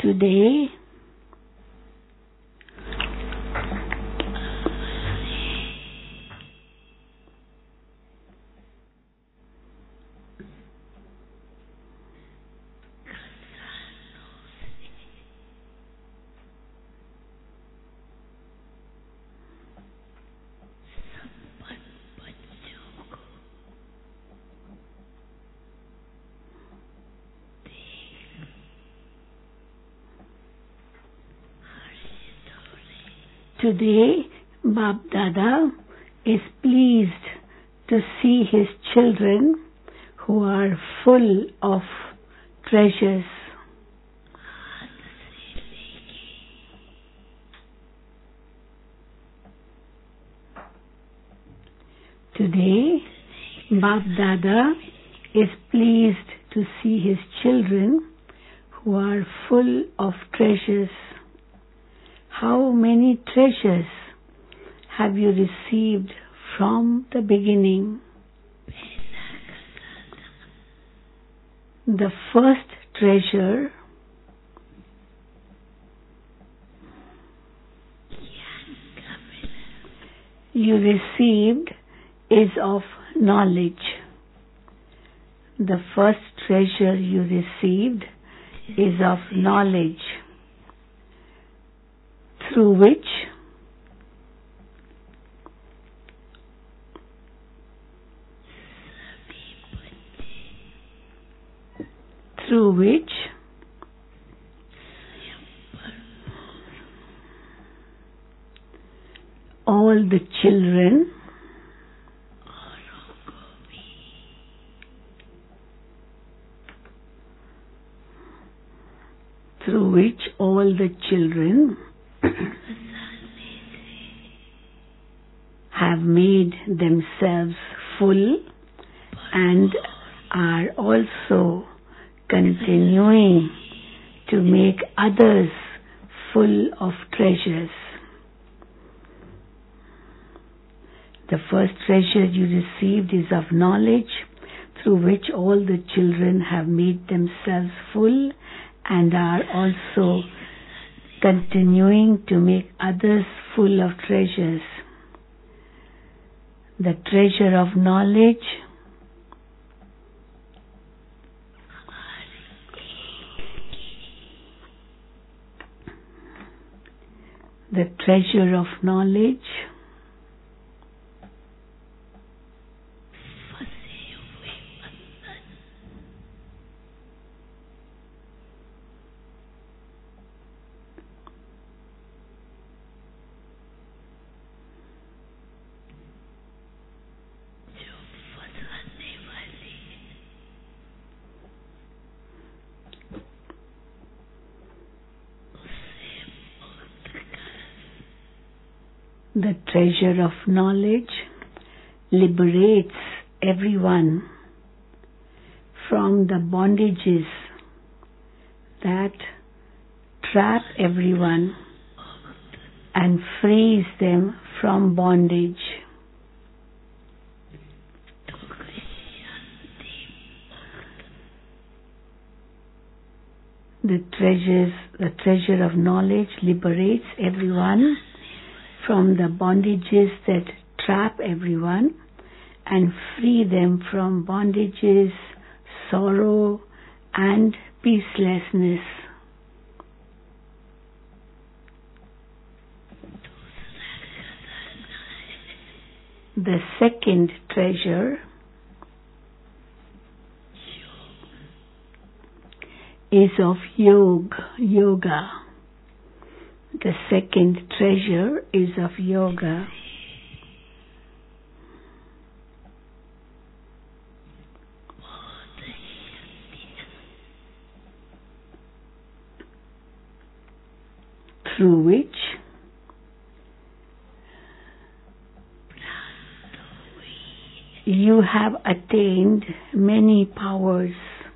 Today, Bap Dada is pleased to see his children who are full of treasures. Today, Bap Dada is pleased to see his children who are full of treasures. How many treasures have you received from the beginning? The first treasure you received is of knowledge. The first treasure you received is of knowledge, through which all the children have made themselves full and are also continuing to make others full of treasures. The first treasure you received is of knowledge, through which all the children have made themselves full and are also continuing to make others full of treasures. The treasure of knowledge liberates everyone from the bondages that trap everyone and frees them from bondage. The treasure of knowledge liberates everyone from the bondages that trap everyone and free them from bondages, sorrow, and peacelessness. The second treasure is of yoga. The second treasure is of yoga. Through which you have attained many powers.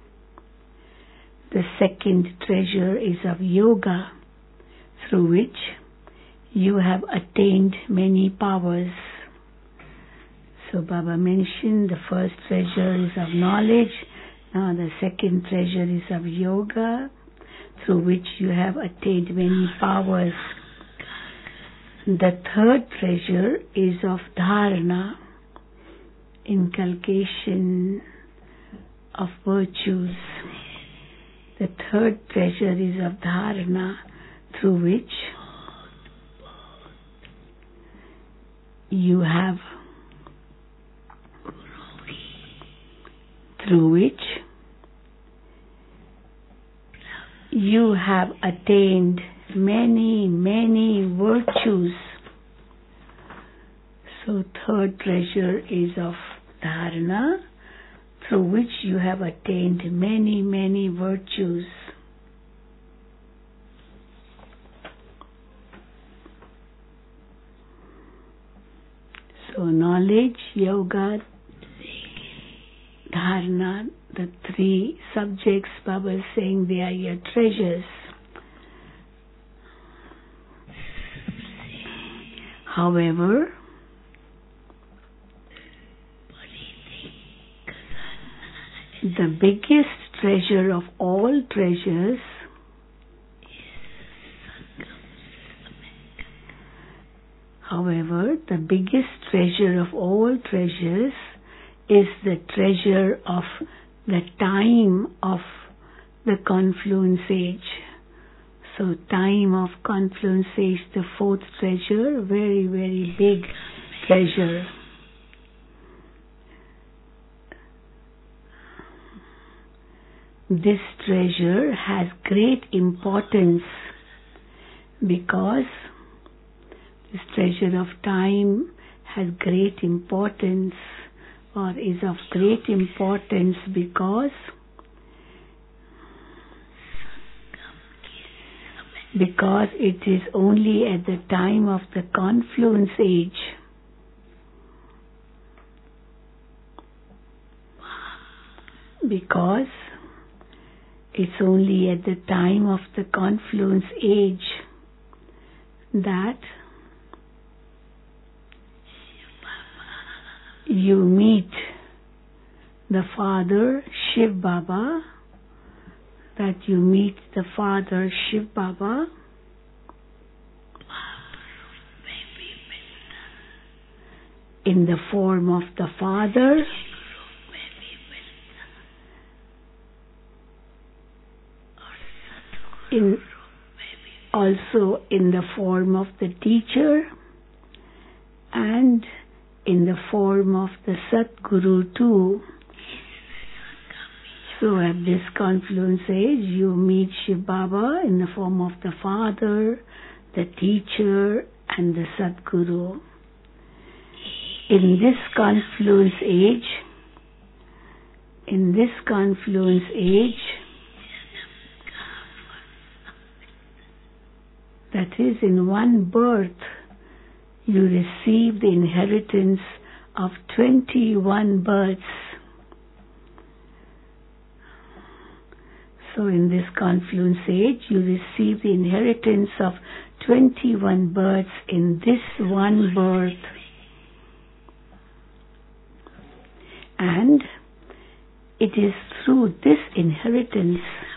The second treasure is of yoga, through which you have attained many powers. So Baba mentioned the first treasure is of knowledge. Now the second treasure is of yoga, through which you have attained many powers. The third treasure is of dharana, inculcation of virtues. The third treasure is of dharana, through which you have attained many virtues. So third treasure is of dharana, through which you have attained many virtues. So knowledge, yoga, dharana, the three subjects, Baba is saying they are your treasures. However, the biggest treasure of all treasures is the treasure of the time of the confluence age. So time of confluence age, the fourth treasure, very big treasure. This treasure has great importance because this treasure of time has great importance, or is of great importance because it is only at the time of the confluence age that you meet the Father Shiv Baba, in the form of the Father, also in the form of the teacher, and in the form of the Satguru too. So at this confluence age, you meet Shiv Baba in the form of the Father, the teacher, and the Satguru. In this confluence age, that is, in one birth, you receive the inheritance of 21 births. So in this confluence age, you receive the inheritance of 21 births in this one birth. And it is through this inheritance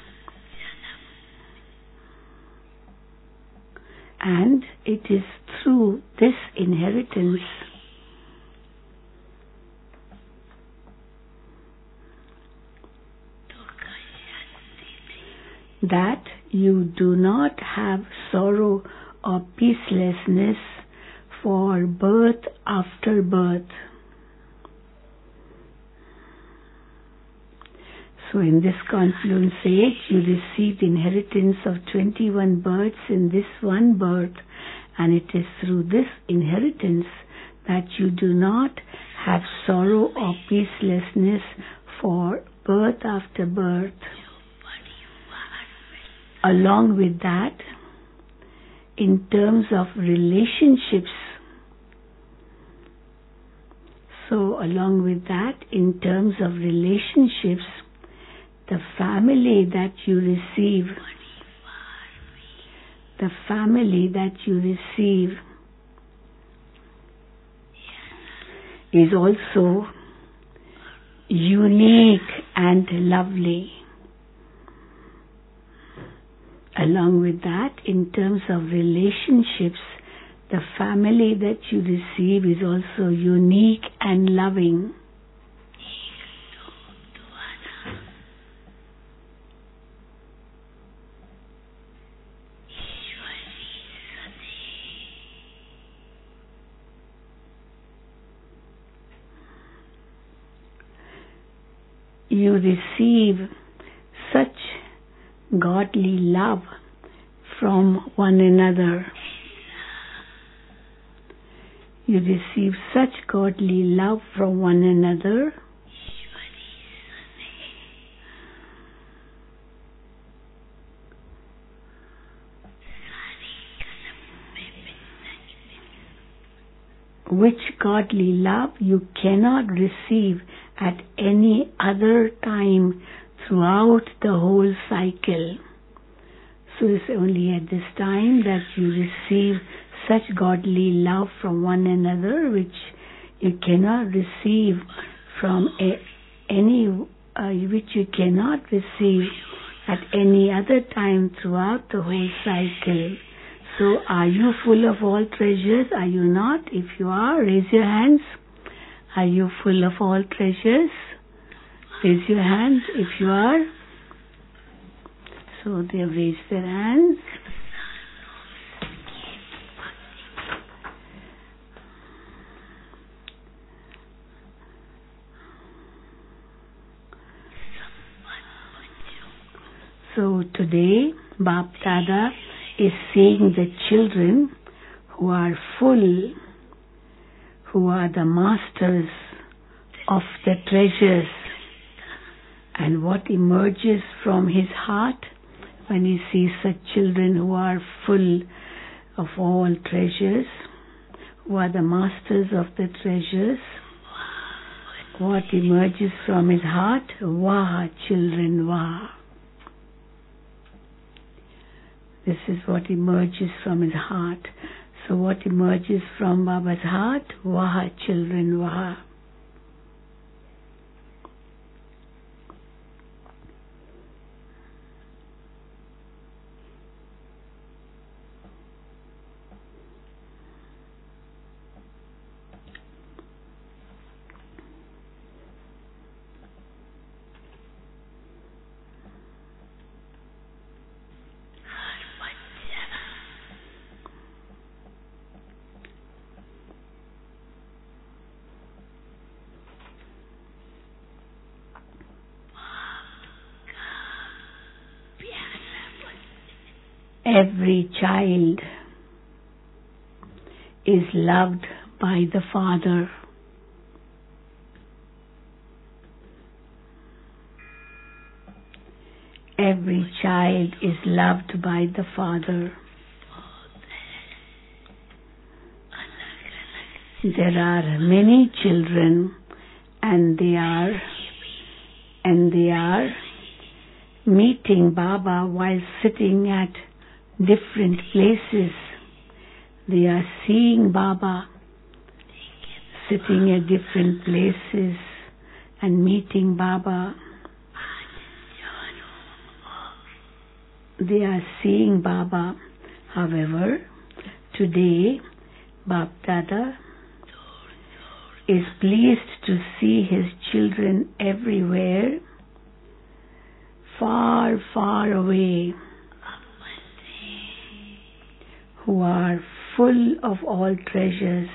that you do not have sorrow or peacelessness for birth after birth. So in this confluence age, you receive the inheritance of 21 births in this one birth, and it is through this inheritance that you do not have sorrow or peacelessness for birth after birth. Along with that, in terms of relationships, the family that you receive is also unique and lovely. Along with that, in terms of relationships, the family that you receive is also unique and loving. You receive such godly love from one another. You receive such godly love from one another. Which godly love you cannot receive at any other time throughout the whole cycle. So it's only at this time that you receive such godly love from one another, which you cannot receive from which you cannot receive at any other time throughout the whole cycle. So are you full of all treasures? Are you not? If you are, raise your hands. Are you full of all treasures? Raise your hands if you are. So they have raised their hands. So today, Bap Dada is seeing the children who are full, who are the masters of the treasures. And what emerges from his heart when he sees such children who are full of all treasures, who are the masters of the treasures, what emerges from his heart? Vah, children, vah. This is what emerges from his heart. So what emerges from Baba's heart? Vah, children, vah. Every child is loved by the Father. Every child is loved by the Father. There are many children and they are meeting Baba while sitting at different places. They are seeing Baba sitting at different places and meeting Baba. They are seeing Baba. However, today Bap Dada is pleased to see his children everywhere, far, far away, who are full of all treasures.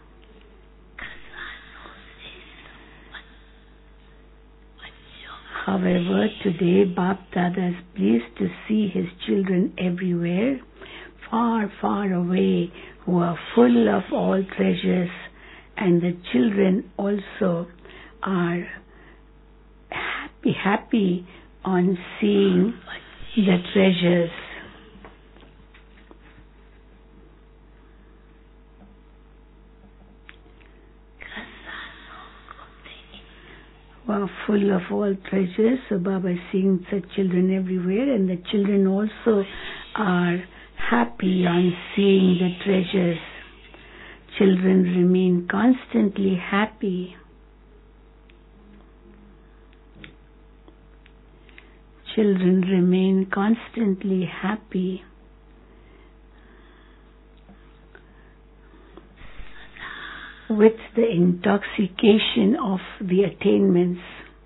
However, today Bap Dada is pleased to see his children everywhere, far, far away, who are full of all treasures, and the children also are happy on seeing the treasures. Were full of all treasures. So Baba is seeing such children everywhere, and the children also are happy on seeing the treasures. Children remain constantly happy. children remain constantly happy with the intoxication of the attainments.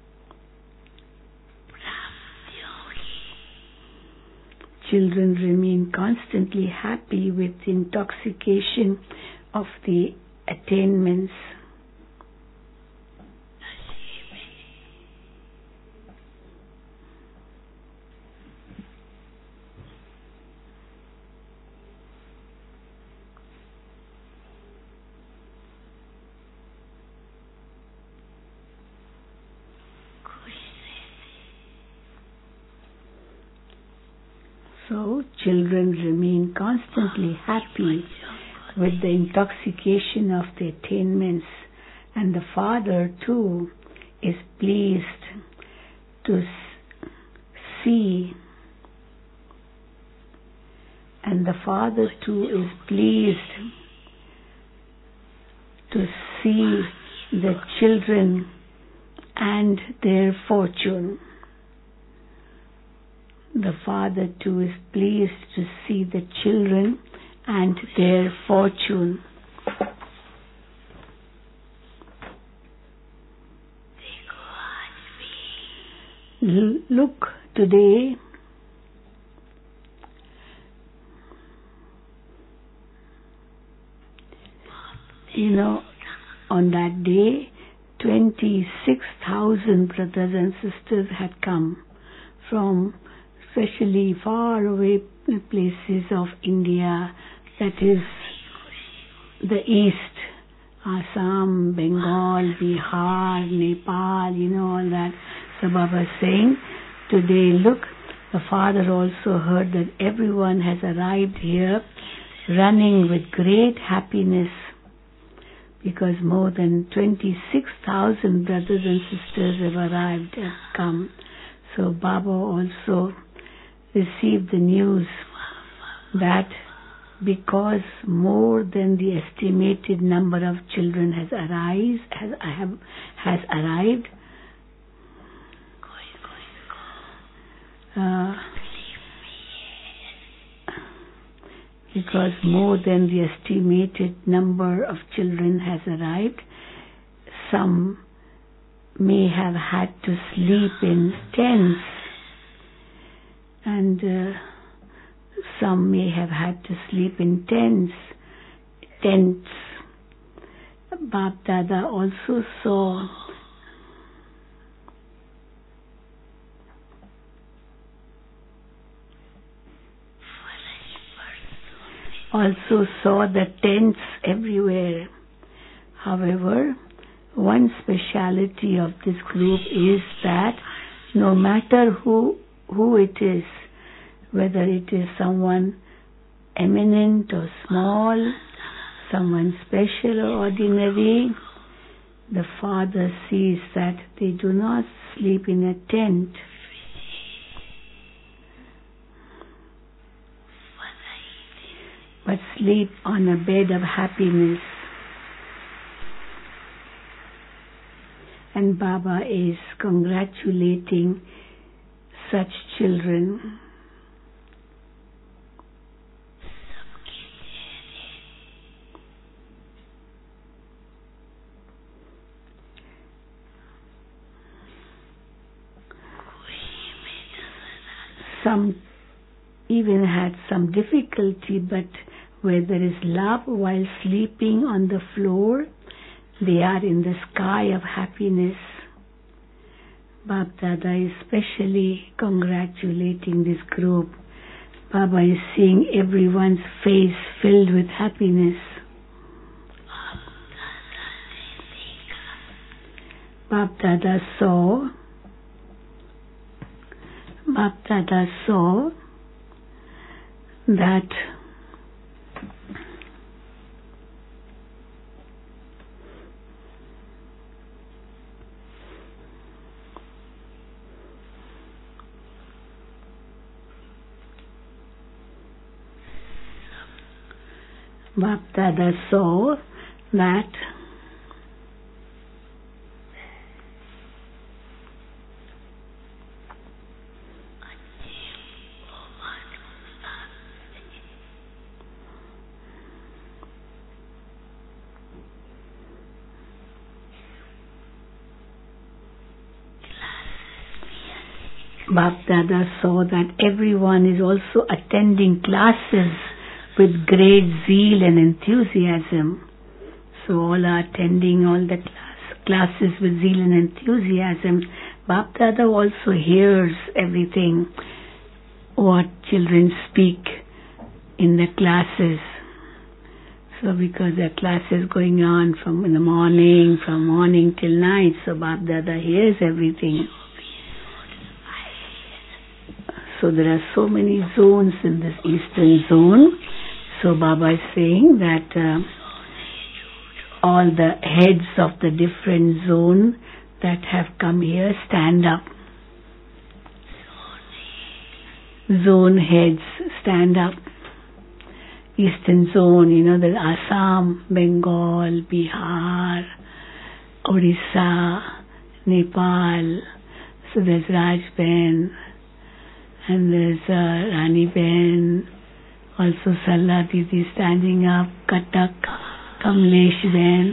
Children remain constantly happy with the intoxication of the attainments. So, children remain constantly happy with the intoxication of the attainments, and the Father too is pleased to see, and the Father too is pleased to see the children and their fortune. The Father too is pleased to see the children and their fortune. Look today, on that day, 26,000 brothers and sisters had come from especially far away places of India, that is the east, Assam, Bengal, Bihar, Nepal, all that. So Baba is saying, today look, the Father also heard that everyone has arrived here running with great happiness, because more than 26,000 brothers and sisters have arrived, have come. So Baba also received the news that because more than the estimated number of children has arrived, because more than the estimated number of children has arrived, some may have had to sleep in tents, and some may have had to sleep in tents. Bap Dada also saw the tents everywhere. However, one speciality of this group is that no matter who it is, whether it is someone eminent or small, someone special or ordinary, the Father sees that they do not sleep in a tent. But sleep on a bed of happiness. And Baba is congratulating such children. Some even had some difficulty, but where there is love while sleeping on the floor, they are in the sky of happiness. Bap Dada is especially congratulating this group. Baba is seeing everyone's face filled with happiness. Bap Dada saw that Bap Dada saw that everyone is also attending classes with great zeal and enthusiasm. So all are attending all the classes with zeal and enthusiasm. Bap Dada also hears everything what children speak in the classes. So because the class is going on from morning till night, so Bap Dada hears everything. So there are so many zones in this eastern zone. So Baba is saying that all the heads of the different zone that have come here stand up. Zone heads stand up. Eastern zone, there's Assam, Bengal, Bihar, Odisha, Nepal. So there's Raj Ben, and there's Rani Ben, also Salla Didi standing up, Katak, Kamlesh Ben,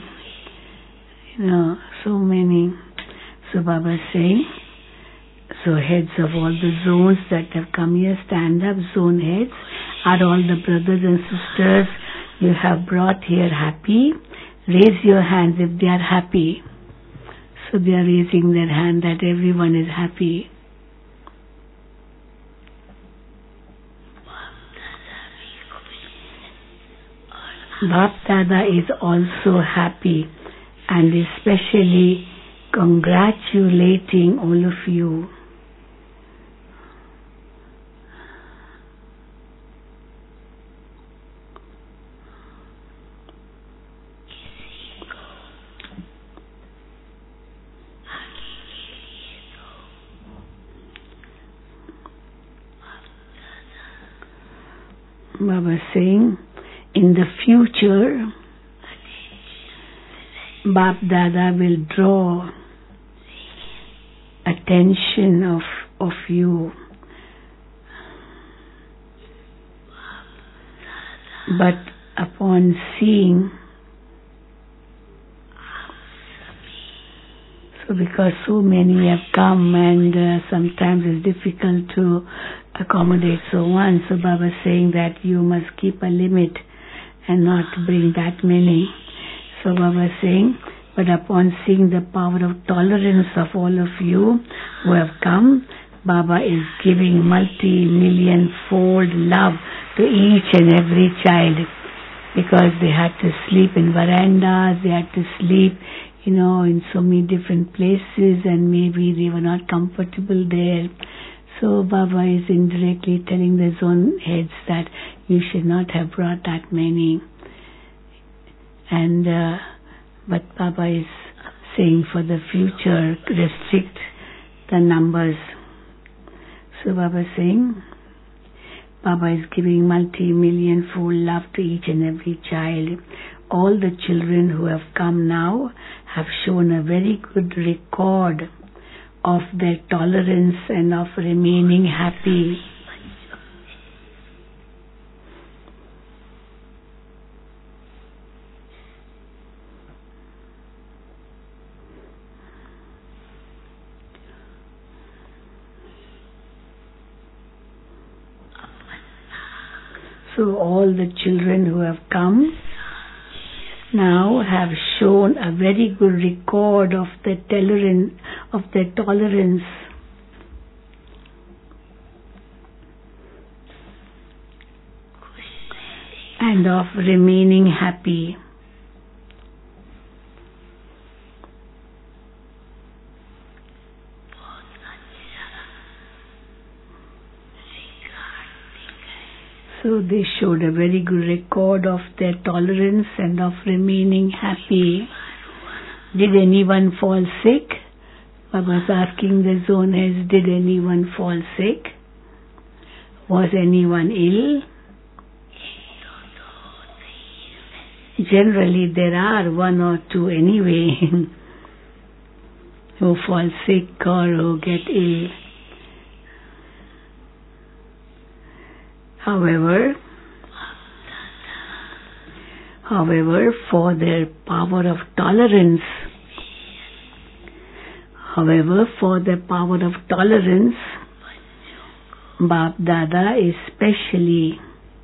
so many. So Baba is saying, so heads of all the zones that have come here stand up, zone heads. Are all the brothers and sisters you have brought here happy? Raise your hands if they are happy. So they are raising their hand that everyone is happy. Bap Dada is also happy and especially congratulating all of you. Baba is saying, in the future, Bap Dada will draw attention of you. But upon seeing, so because so many have come and sometimes it's difficult to accommodate so one, so Baba is saying that you must keep a limit and not bring that many. So Baba is saying, but upon seeing the power of tolerance of all of you who have come, Baba is giving multi-million-fold love to each and every child, because they had to sleep in verandas, they had to sleep, in so many different places, and maybe they were not comfortable there. So Baba is indirectly telling the zone heads that you should not have brought that many. And but Baba is saying for the future, restrict the numbers. So Baba is saying, Baba is giving multi-million-fold love to each and every child. All the children who have come now have shown a very good record of their tolerance and of remaining happy. So all the children who have come now have shown a very good record of their tolerance. And of remaining happy. So they showed a very good record of their tolerance and of remaining happy. Did anyone fall sick? Baba was asking the zone heads, did anyone fall sick? Was anyone ill? Generally there are one or two anyway who fall sick or who get ill. However, for their power of tolerance, Bap Dada is specially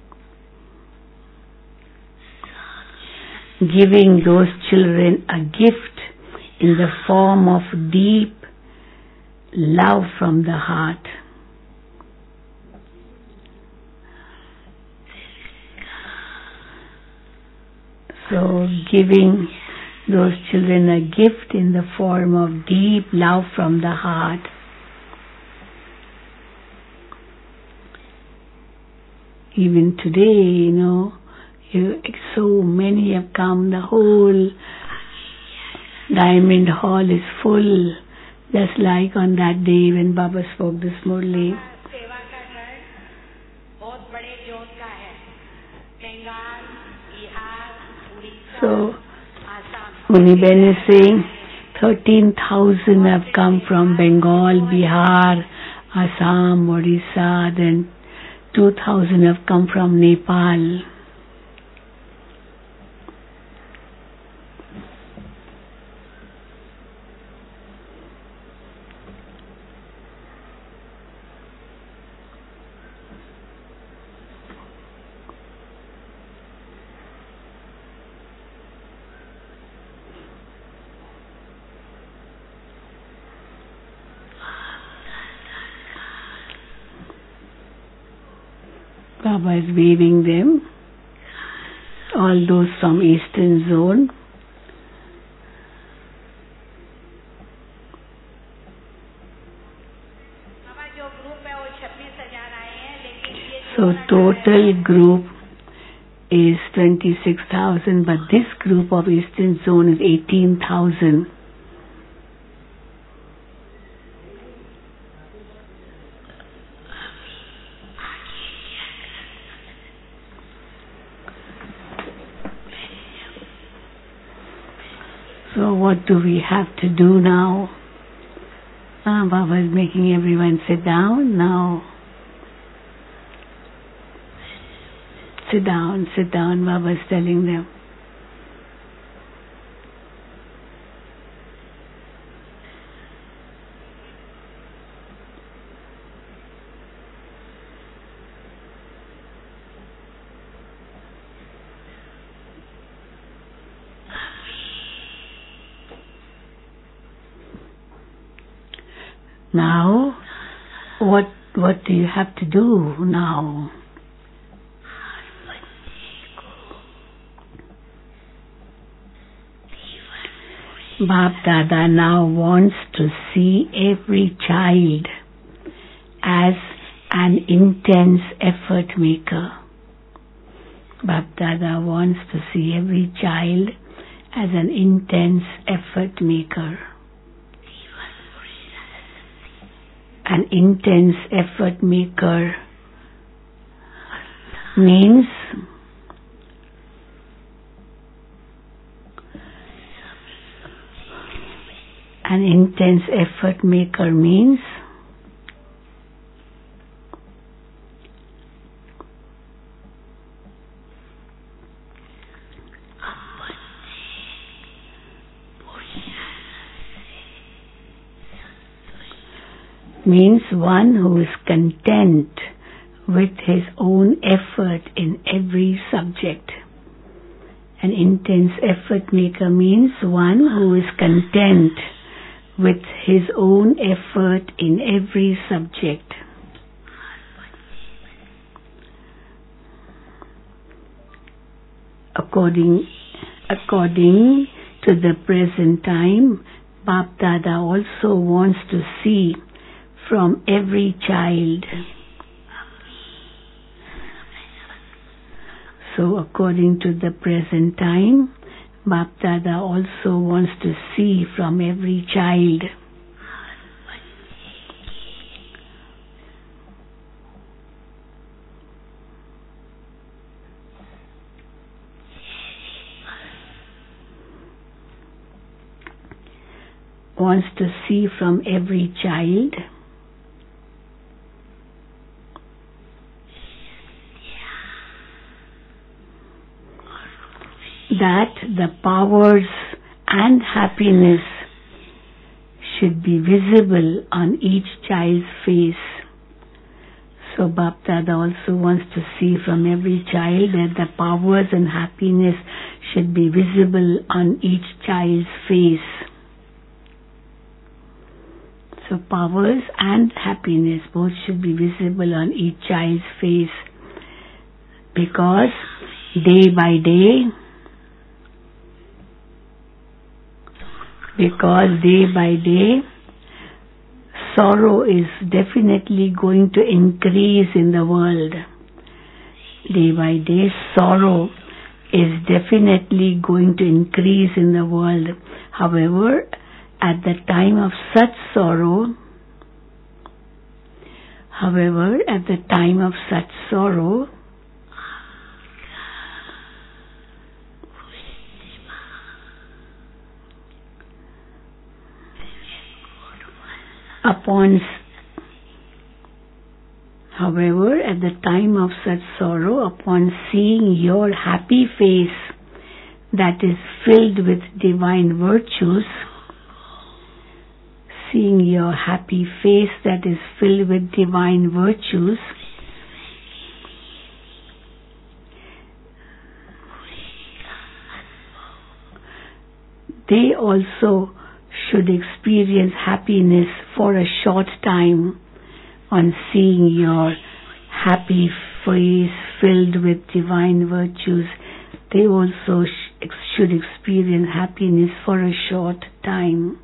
giving those children a gift in the form of deep love from the heart. So giving those children a gift in the form of deep love from the heart. Even today, so many have come, the whole Diamond Hall is full, just like on that day when Baba spoke this morning. So, Muniben is saying 13,000 have come from Bengal, Bihar, Assam, Odisha, then 2,000 have come from Nepal. Baba is waving them, all those from Eastern Zone. So total group is 26,000, but this group of Eastern Zone is 18,000. So what do we have to do now? Baba is making everyone sit down now. Sit down, Baba is telling them. Now, what do you have to do now? Bap Dada now wants to see every child as an intense effort maker. Bap Dada wants to see every child as an intense effort maker. An intense effort maker means one who is content with his own effort in every subject. An intense effort maker means one who is content with his own effort in every subject. According to the present time, Bap Dada also wants to see from every child. So according to the present time, Bap Dada also wants to see from every child. Wants to see from every child that the powers and happiness should be visible on each child's face, So Bapdada also wants to see from every child that the powers and happiness should be visible on each child's face. So powers and happiness both should be visible on each child's face, because day by day sorrow is definitely going to increase in the world. Day by day sorrow is definitely going to increase in the world. However, at the time of such sorrow, upon seeing your happy face that is filled with divine virtues, they also should experience happiness for a short time. On seeing your happy face filled with divine virtues, they also should experience happiness for a short time.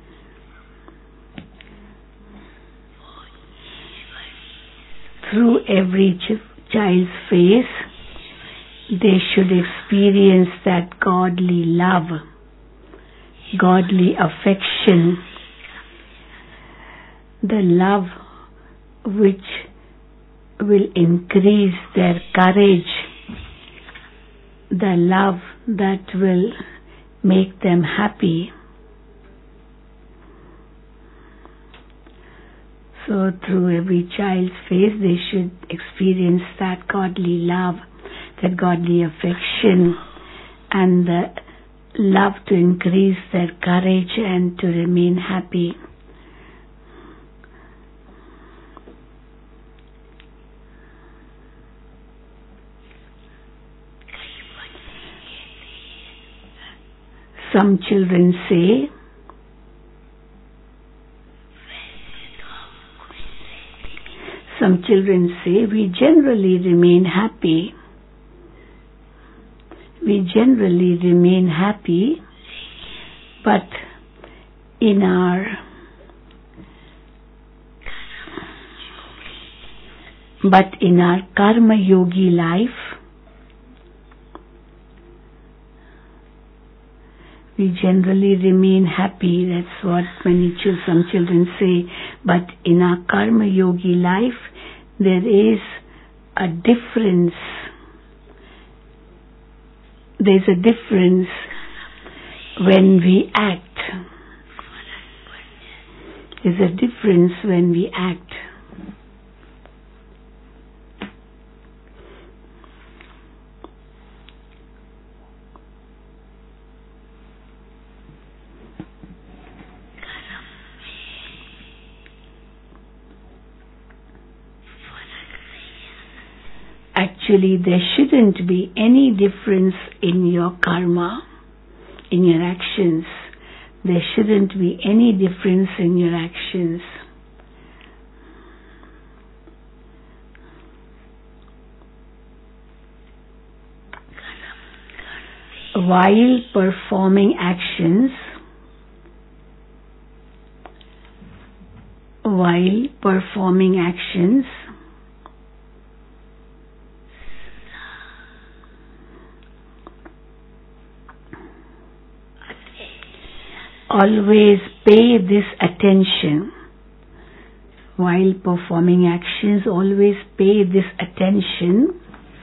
Through every child's face, they should experience that godly love, godly affection, the love which will increase their courage, the love that will make them happy. So through every child's face they should experience that godly love, that godly affection, and the love to increase their courage and to remain happy. Some children say, we generally remain happy. But in our karma yogi life, we generally remain happy. That's what some children say. But in our karma yogi life, there is a difference. There's a difference when we act. Actually, there shouldn't be any difference in your karma, in your actions. There shouldn't be any difference in your actions. While performing actions, always pay this attention. While performing actions, always pay this attention.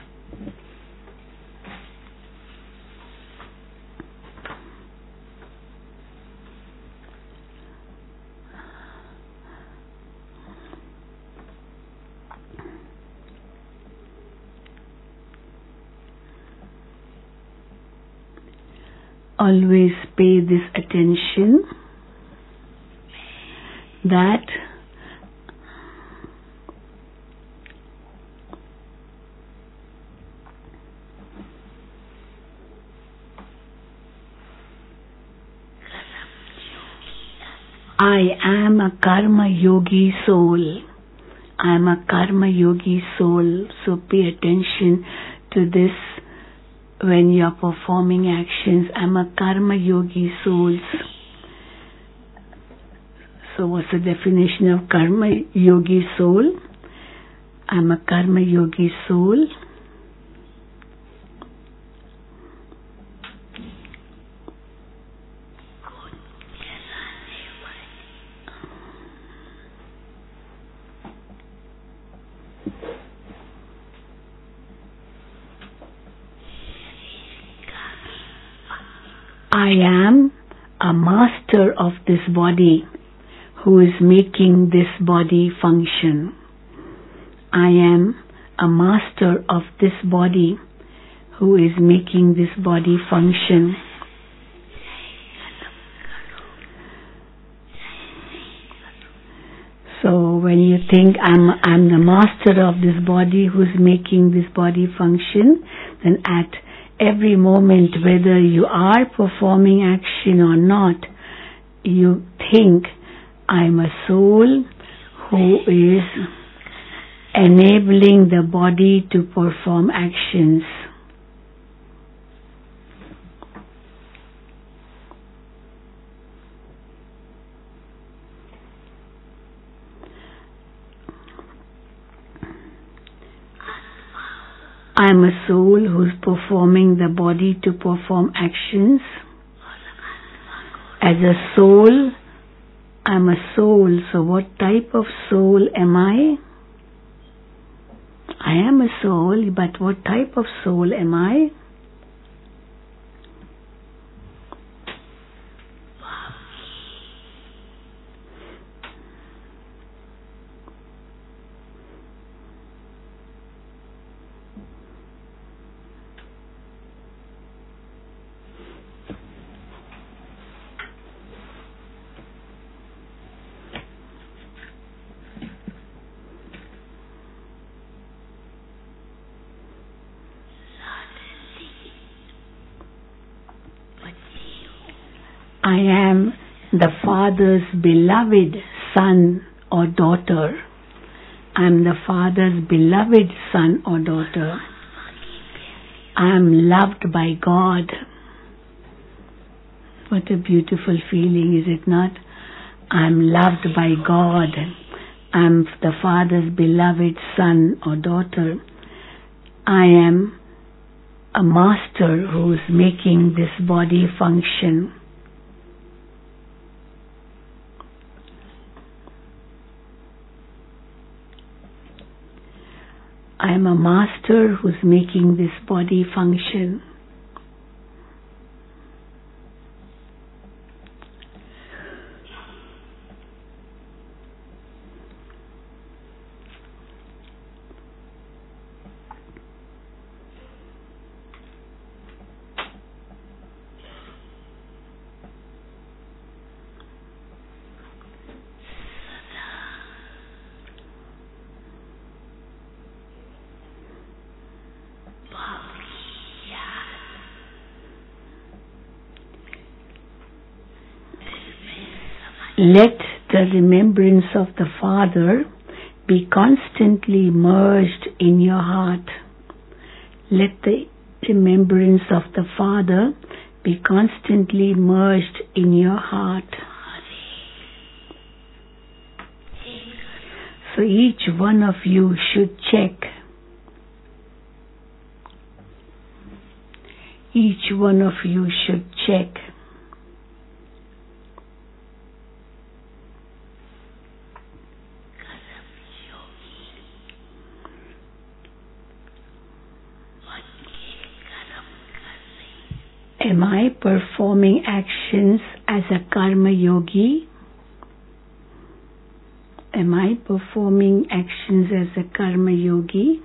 Always pay this attention that I am a karma yogi soul. I am a karma yogi soul. So pay attention to this when you are performing actions. I am a karma yogi soul. So what's the definition of karma yogi soul? I am a karma yogi soul. I am a master of this body who is making this body function. I am a master of this body who is making this body function. So when you think I'm the master of this body who's making this body function, then at every moment, whether you are performing action or not, you think, I'm a soul who is enabling the body to perform actions. I'm a soul who's performing the body to perform actions. As a soul, I'm a soul. So what type of soul am I? I am a soul, but what type of soul am I? I am the Father's beloved son or daughter. I am the Father's beloved son or daughter. I am loved by God. What a beautiful feeling, is it not? I am loved by God. I am the Father's beloved son or daughter. I am a master who is making this body function. I am a master who's making this body function. Let the remembrance of the Father be constantly merged in your heart. Let the remembrance of the Father be constantly merged in your heart. So each one of you should check. Each one of you should check. Am I performing actions as a karma yogi? Am I performing actions as a karma yogi?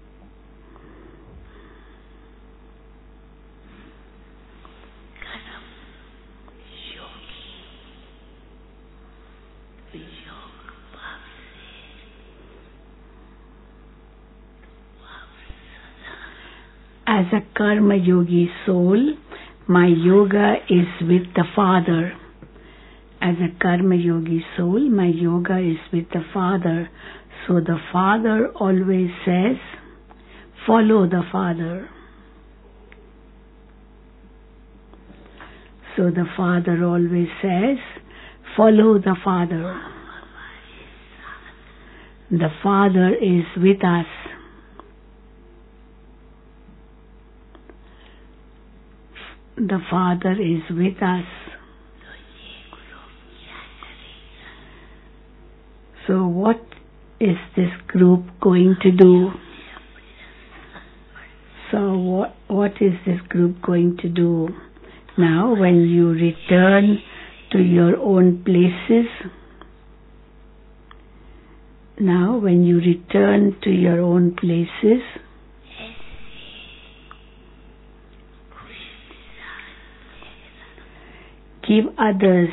As a karma yogi soul, my yoga is with the Father. as a Karma Yogi soul, my yoga is with the Father. So the Father always says, follow the Father. So the Father always says, follow the Father. The Father is with us. The Father is with us. So what is this group going to do? So what is this group going to do? Now when you return to your own places, give others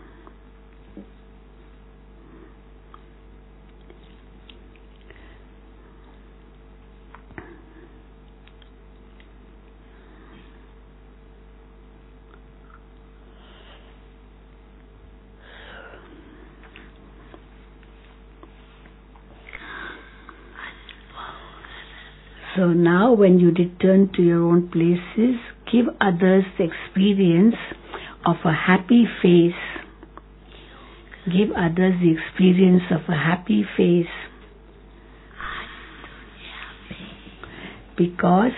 So now when you return to your own places, give others the experience of a happy face. Give others the experience of a happy face. Because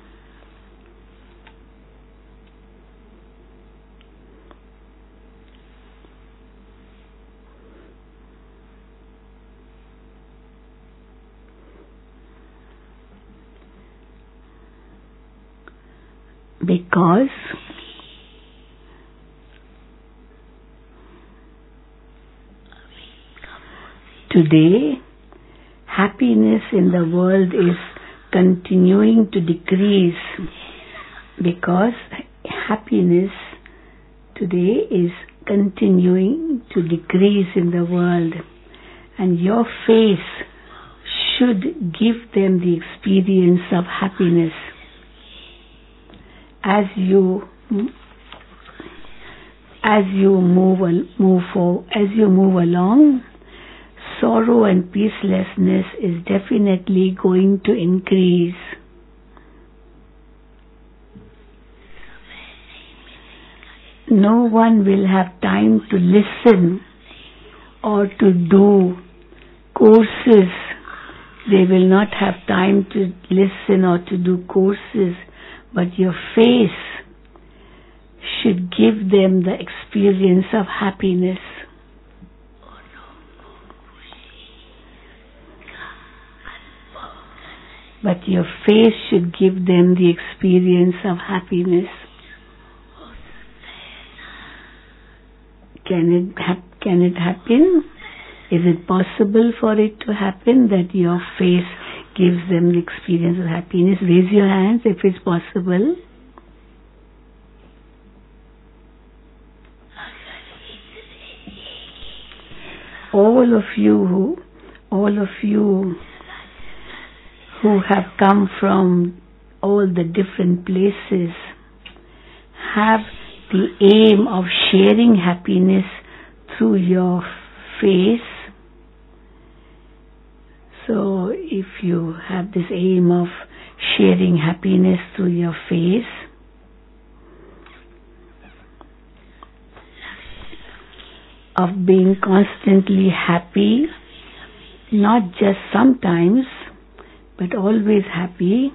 today happiness in the world is continuing to decrease, because happiness today is continuing to decrease in the world, and your face should give them the experience of happiness. As you move along, sorrow and peacelessness is definitely going to increase. No one will have time to listen or to do courses. They will not have time to listen or to do courses, but your face should give them the experience of happiness. But your face should give them the experience of happiness. Can it happen? Is it possible for it to happen that your face gives them the experience of happiness? Raise your hands if it's possible. All of you who have come from all the different places have the aim of sharing happiness through your face. So if you have this aim of sharing happiness through your face, of being constantly happy, not just sometimes, but always happy,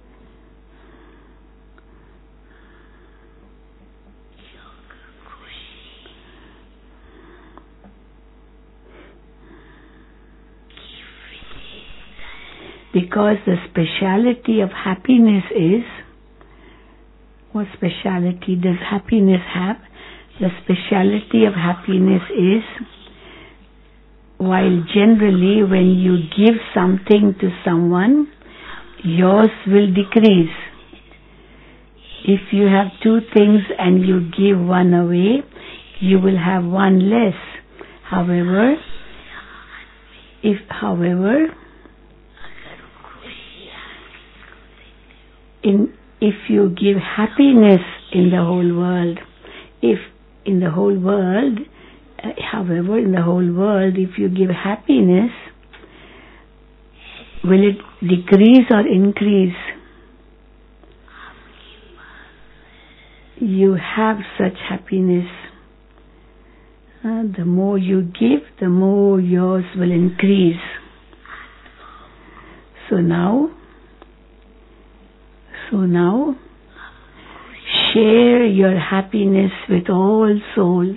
because the speciality of happiness is, what speciality does happiness have? The speciality of happiness is, while generally when you give something to someone, yours will decrease. If you have two things and you give one away, you will have one less. However, if you give happiness in the whole world, if in the whole world However, in the whole world, if you give happiness, will it decrease or increase? You have such happiness. The more you give, the more yours will increase. So now, share your happiness with all souls.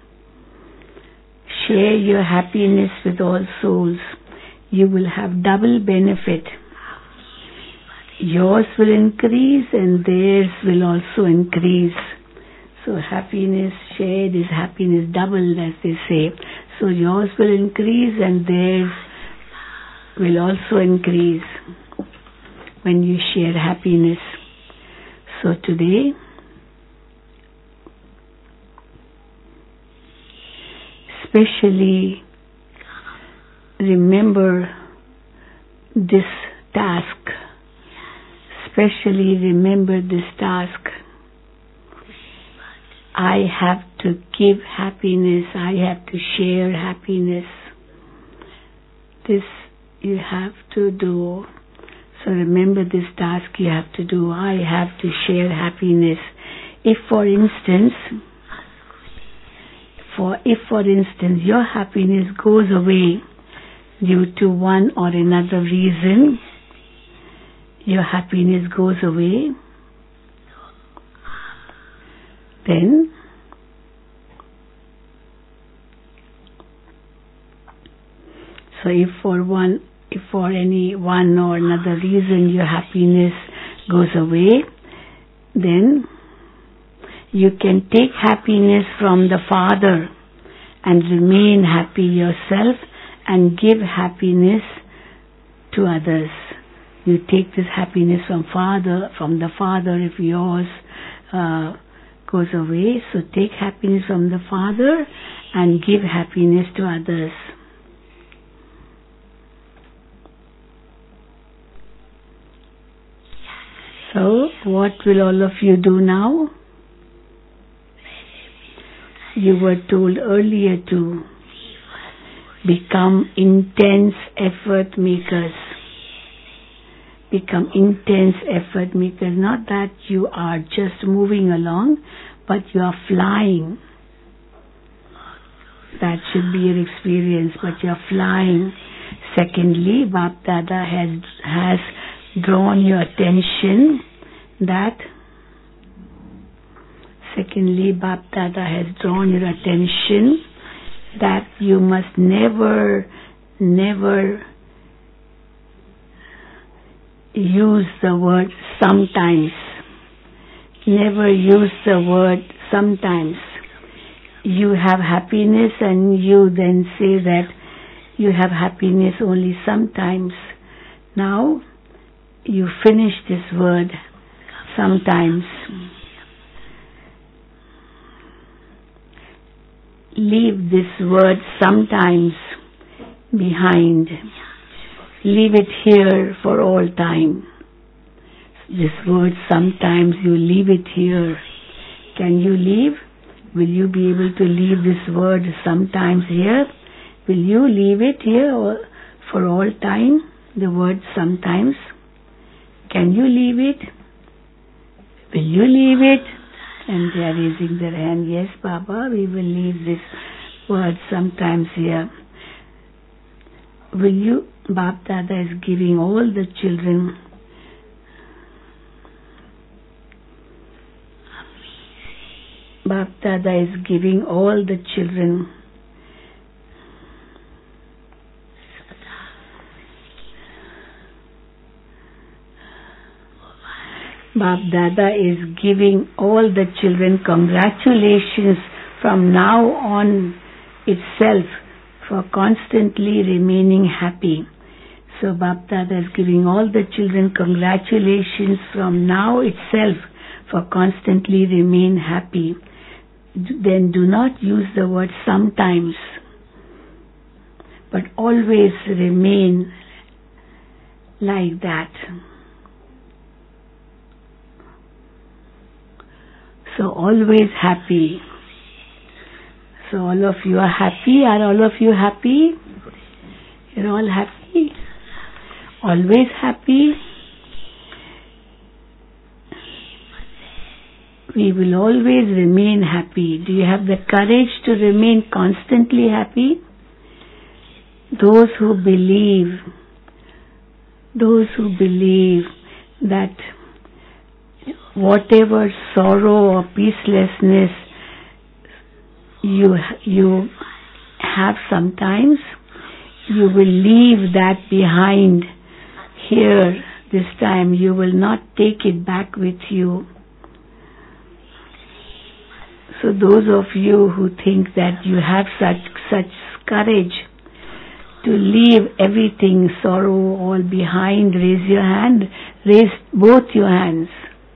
Share your happiness with all souls. You will have double benefit. Yours will increase and theirs will also increase. So happiness shared is happiness doubled, as they say. So yours will increase and theirs will also increase when you share happiness. So today, especially remember this task. Especially remember this task. I have to give happiness. I have to share happiness. This you have to do. So remember this task you have to do. I have to share happiness. If for instance your happiness goes away due to one or another reason, your happiness goes away, then if for any one or another reason your happiness goes away, then you can take happiness from the Father and remain happy yourself and give happiness to others. You take this happiness from the Father if yours goes away. So take happiness from the Father and give happiness to others. So what will all of you do now? You were told earlier to become intense effort makers. Become intense effort makers. Not that you are just moving along, but you are flying. That should be your experience, but you are flying. Secondly, Bap Dada has drawn your attention that you must never use the word sometimes. Never use the word sometimes. You have happiness and you then say that you have happiness only sometimes. Now, you finish this word sometimes. Leave this word sometimes behind. Leave it here for all time. This word sometimes, you leave it here. Can you leave? Will you be able to leave this word sometimes here? Will you leave it here for all time? The word sometimes. Can you leave it? Will you leave it? And they are raising their hand. Yes, Baba, we will leave this word sometimes here. Will you? Bap Dada is giving all the children Bap Dada is giving all the children Bap Dada is giving all the children congratulations from now on itself for constantly remaining happy. So Bap Dada is giving all the children congratulations from now itself for constantly remain happy. Then do not use the word sometimes, but always remain like that. So always happy. So So all of you are happy? Are all of you happy? You're all happy? Always happy? We will always remain happy. Do you have the courage to remain constantly happy? Those who believe that whatever sorrow or peacelessness you have sometimes, you will leave that behind here this time. You will not take it back with you. So those of you who think that you have such courage to leave everything, sorrow, all behind, raise your hand. Raise both your hands.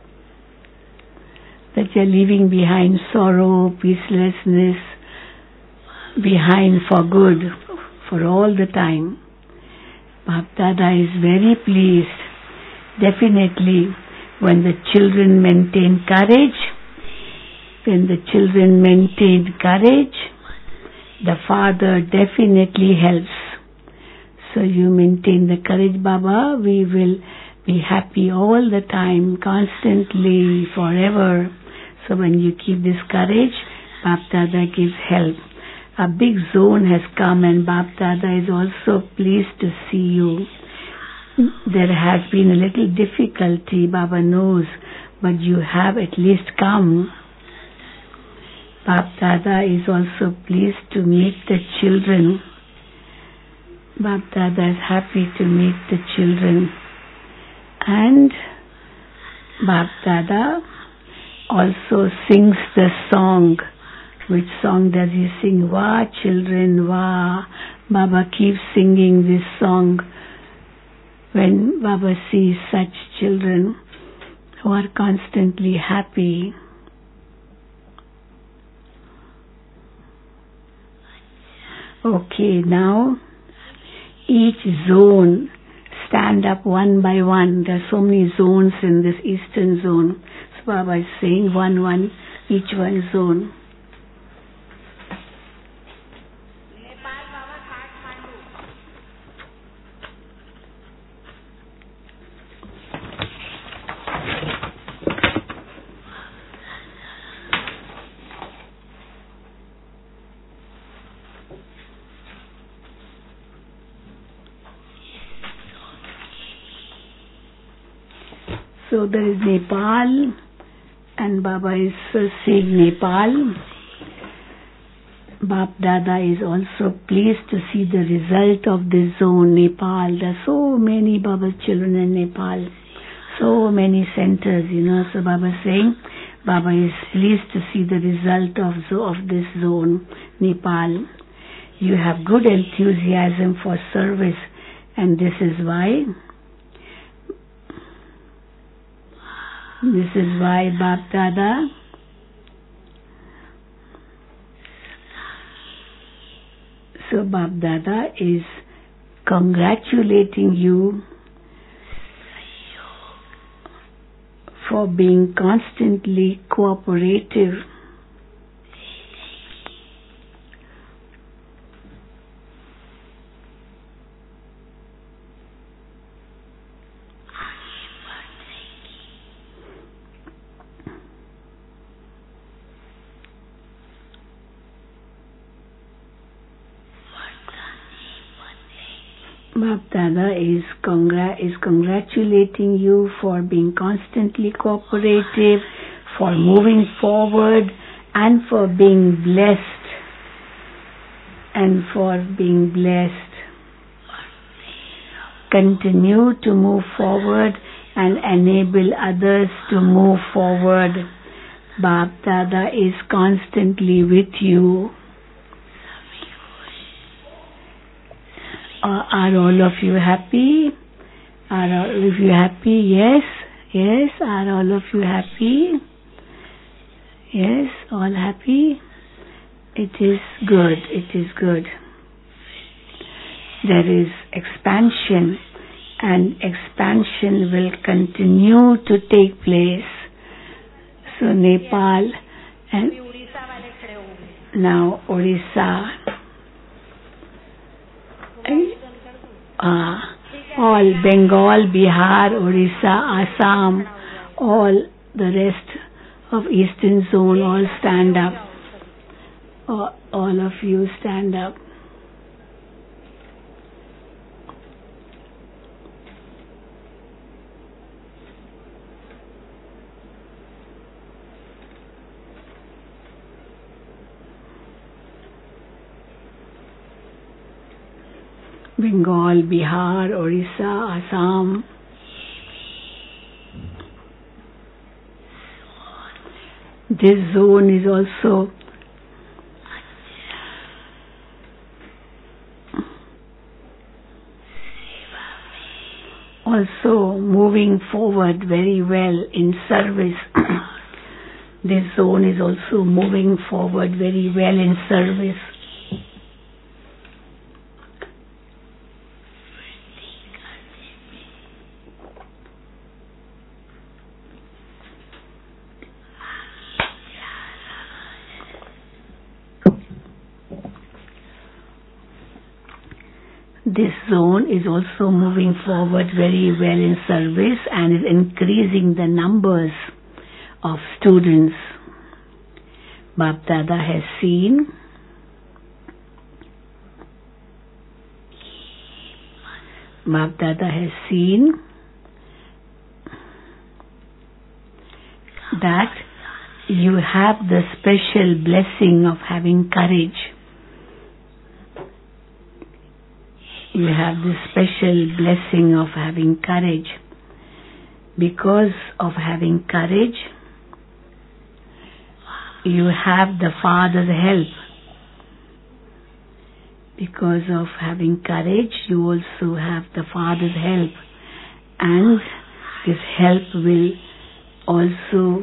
That you are leaving behind sorrow, peacelessness, behind for good, for all the time. Bap-Dada is very pleased. Definitely, when the children maintain courage, the Father definitely helps. So you maintain the courage, Baba. We will be happy all the time, constantly, forever. So when you keep this courage, Bap-Dada gives help. A big zone has come and Bap-Dada is also pleased to see you. There has been a little difficulty, Baba knows, but you have at least come. Bap-Dada is also pleased to meet the children. Bap-Dada is happy to meet the children. And Bap-Dada also sings the song. Which song does he sing? Wah, children, wah. Baba keeps singing this song when Baba sees such children who are constantly happy. Okay, now each zone, stand up one by one. There are so many zones in this eastern zone. So Baba is saying one, each one zone. So there is Nepal, and Baba is seeing Nepal. Bap-Dada is also pleased to see the result of this zone, Nepal. There are so many Baba children in Nepal, so many centers, So Baba is saying, Baba is pleased to see the result of this zone, Nepal. You have good enthusiasm for service, and this is why Bap-Dada So Bap-Dada is congratulating you for being constantly cooperative. Bap-Dada is congratulating you for being constantly cooperative, for moving forward, and for being blessed. Continue to move forward and enable others to move forward. Bap-Dada is constantly with you. Are all of you happy? Are all of you happy? Yes. Are all of you happy? Yes, all happy? It is good. There is expansion, and expansion will continue to take place. So Nepal and Now Orissa, all Bengal, Bihar, Orissa, Assam, all the rest of Eastern Zone, all stand up. All of you stand up. Bengal, Bihar, Orissa, Assam. This zone is also moving forward very well in service. This zone is also moving forward very well in service. This zone is also moving forward very well in service and is increasing the numbers of students. Bap Dada has seen that you have the special blessing of having courage. You have the special blessing of having courage. Because of having courage, you have the Father's help. Because of having courage, you also have the Father's help. And this help will also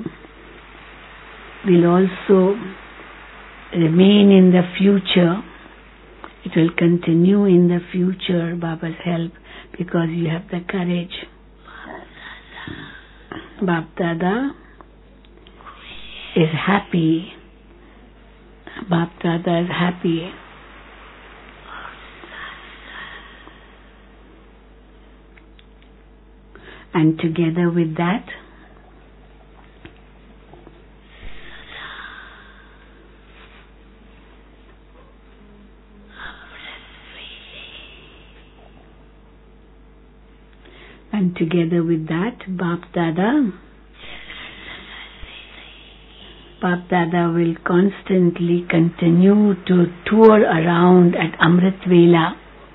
remain in the future. It will continue in the future, Baba's help, because you have the courage. Bap Dada is happy. Bap Dada is happy. And together with that, Bap Dada will constantly continue to tour around at Amrit Vela.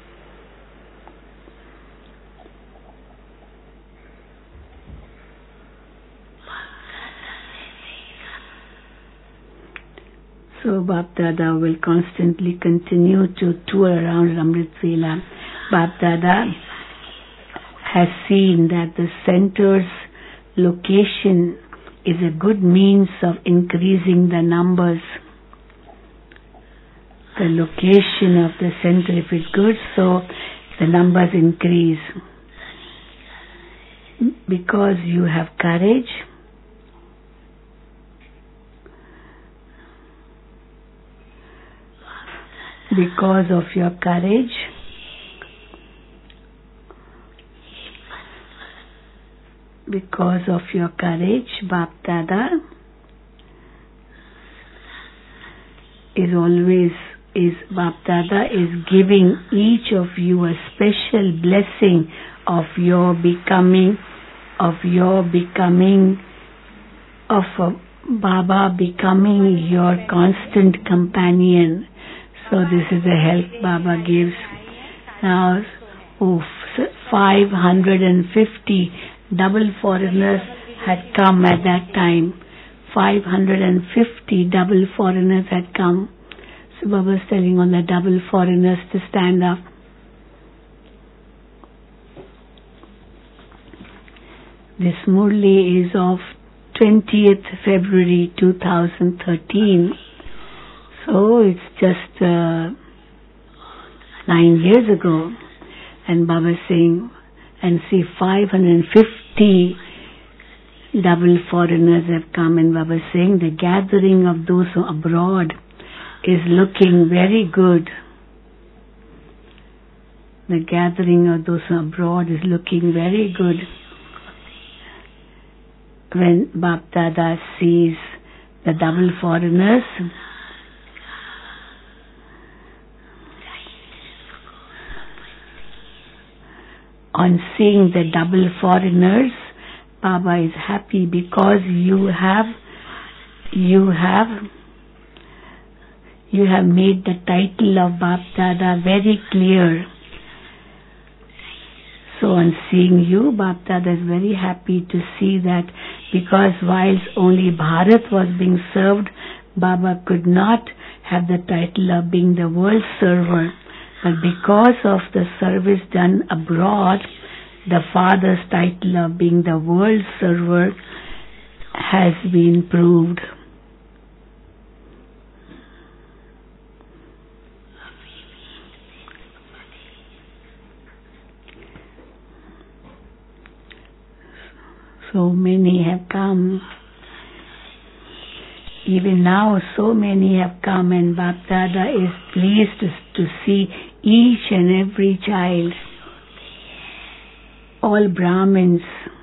So Bap Dada will constantly continue to tour around Amrit Vela. Bap Dada has seen that the center's location is a good means of increasing the numbers. The location of the center, if it's good, so the numbers increase. Because you have courage, because of your courage, Bap Dada is giving each of you a special blessing of your becoming, of Baba becoming your constant companion. So this is the help Baba gives. Now, 550 double foreigners had come at that time. 550 double foreigners had come. So Baba is telling all the double foreigners to stand up. This Murli is of 20th February 2013. So it's just 9 years ago. And Baba is saying, and see 550 double foreigners have come, and Baba is saying the gathering of those who are abroad is looking very good. The gathering of those abroad is looking very good. When Bap Dada sees the double foreigners, on seeing the double foreigners, Baba is happy because you have made the title of Bap Dada very clear. So on seeing you, Bap Dada is very happy to see that, because whilst only Bharat was being served, Baba could not have the title of being the world server. But because of the service done abroad, the Father's title of being the world server has been proved. So many have come. Even now, so many have come, and Bap Dada is pleased to see each and every child, all Brahmins,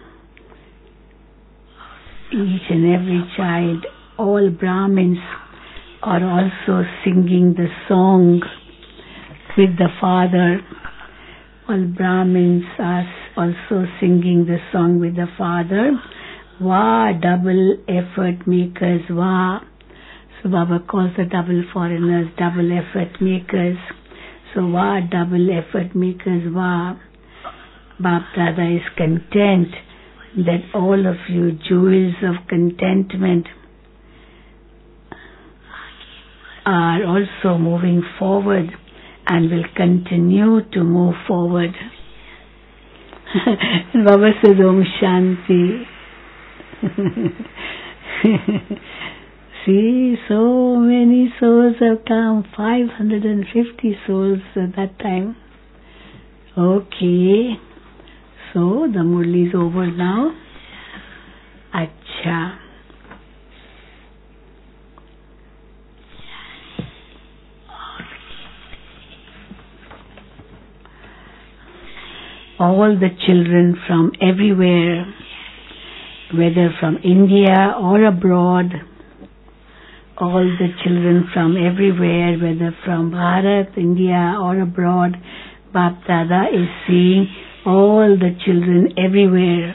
each and every child, all Brahmins are also singing the song with the Father. All Brahmins are also singing the song with the Father. Wah, double effort makers, wah. So Baba calls the double foreigners double effort makers. So wah, double effort makers, wah. Bap Dada is content that all of you jewels of contentment are also moving forward and will continue to move forward. Baba says Om Shanti. See, so many souls have come, 550 souls at that time. Okay, so the Murli is over now. Acha. All the children from everywhere, whether from India or abroad, all the children from everywhere, whether from Bharat, India or abroad, Bap Dada is seeing all the children everywhere.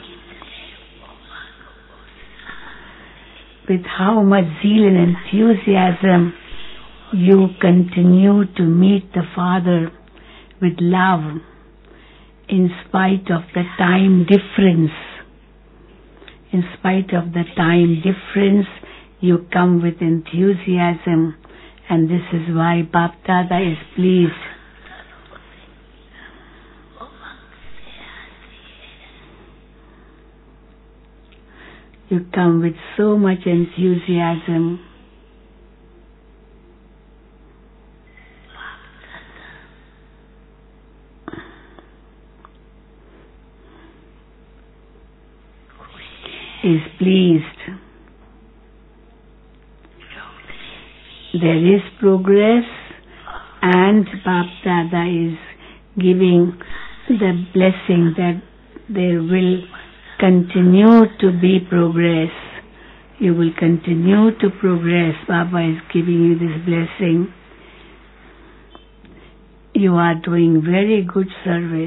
With how much zeal and enthusiasm you continue to meet the Father with love, in spite of the time difference. In spite of the time difference, you come with enthusiasm, and this is why Bap Dada is pleased. You come with so much enthusiasm. Is pleased. There is progress, and Bap Dada is giving the blessing that there will continue to be progress. You will continue to progress. Baba is giving you this blessing. You are doing very good service.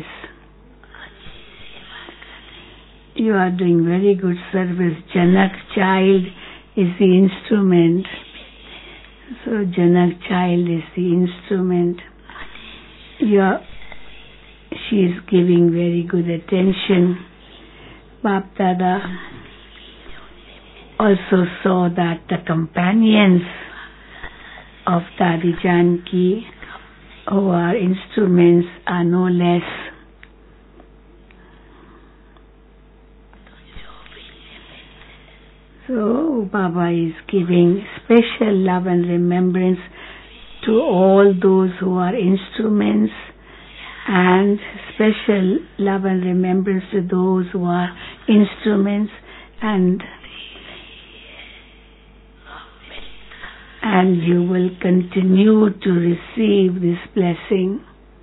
You are doing very good service. Janak child is the instrument. So Janak child is the instrument. She is giving very good attention. Bap Dada also saw that the companions of Dadi Janki, who are instruments, are no less. So Baba is giving special love and remembrance to all those who are instruments, and special love and remembrance to those who are instruments, and and you will continue to receive this blessing.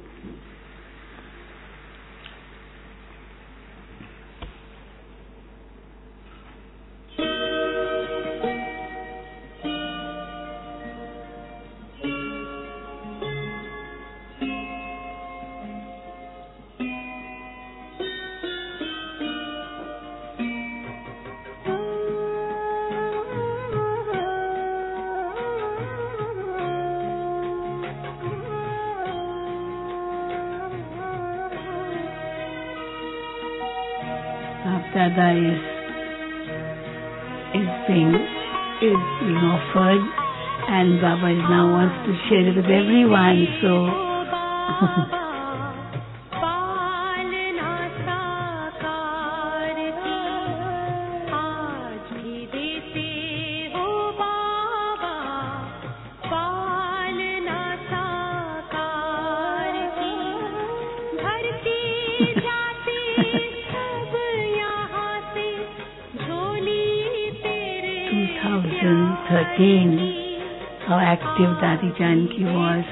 Dada is being offered, and Baba is now wants to share it with everyone. So how active Dadi Janki was.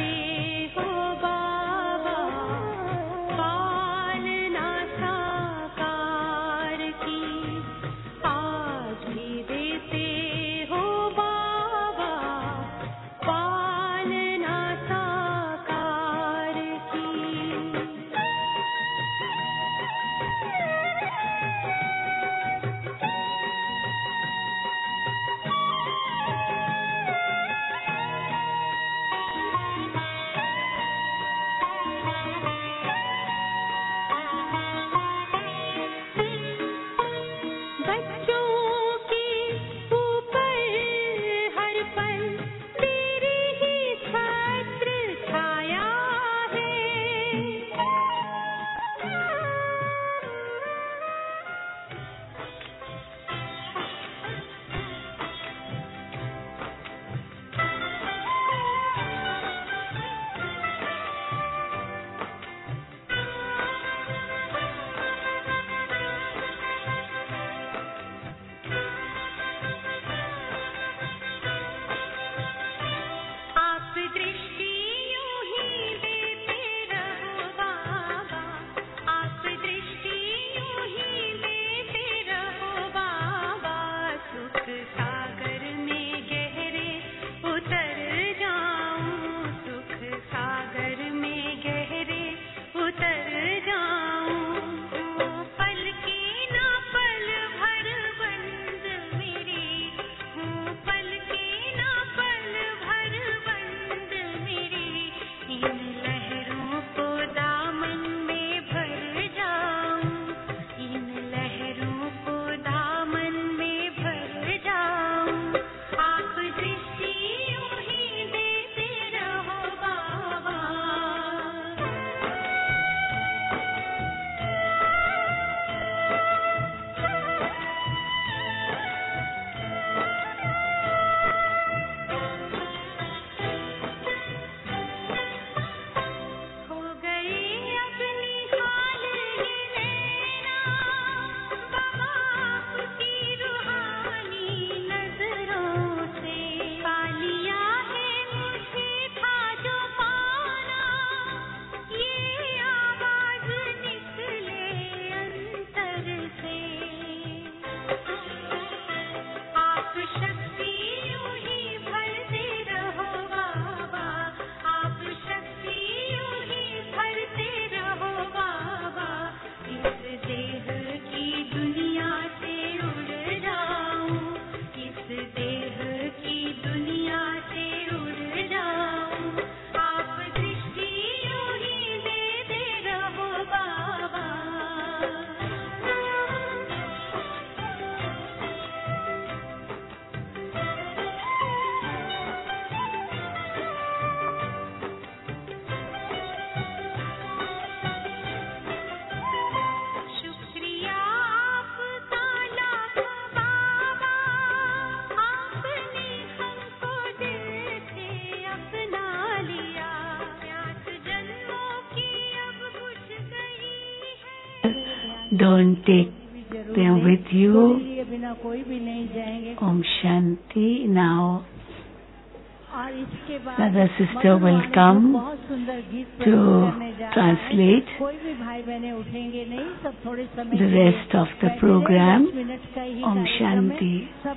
Don't take them with you. Om Shanti. Now Another sister will come to translate the rest of the program. Om Shanti.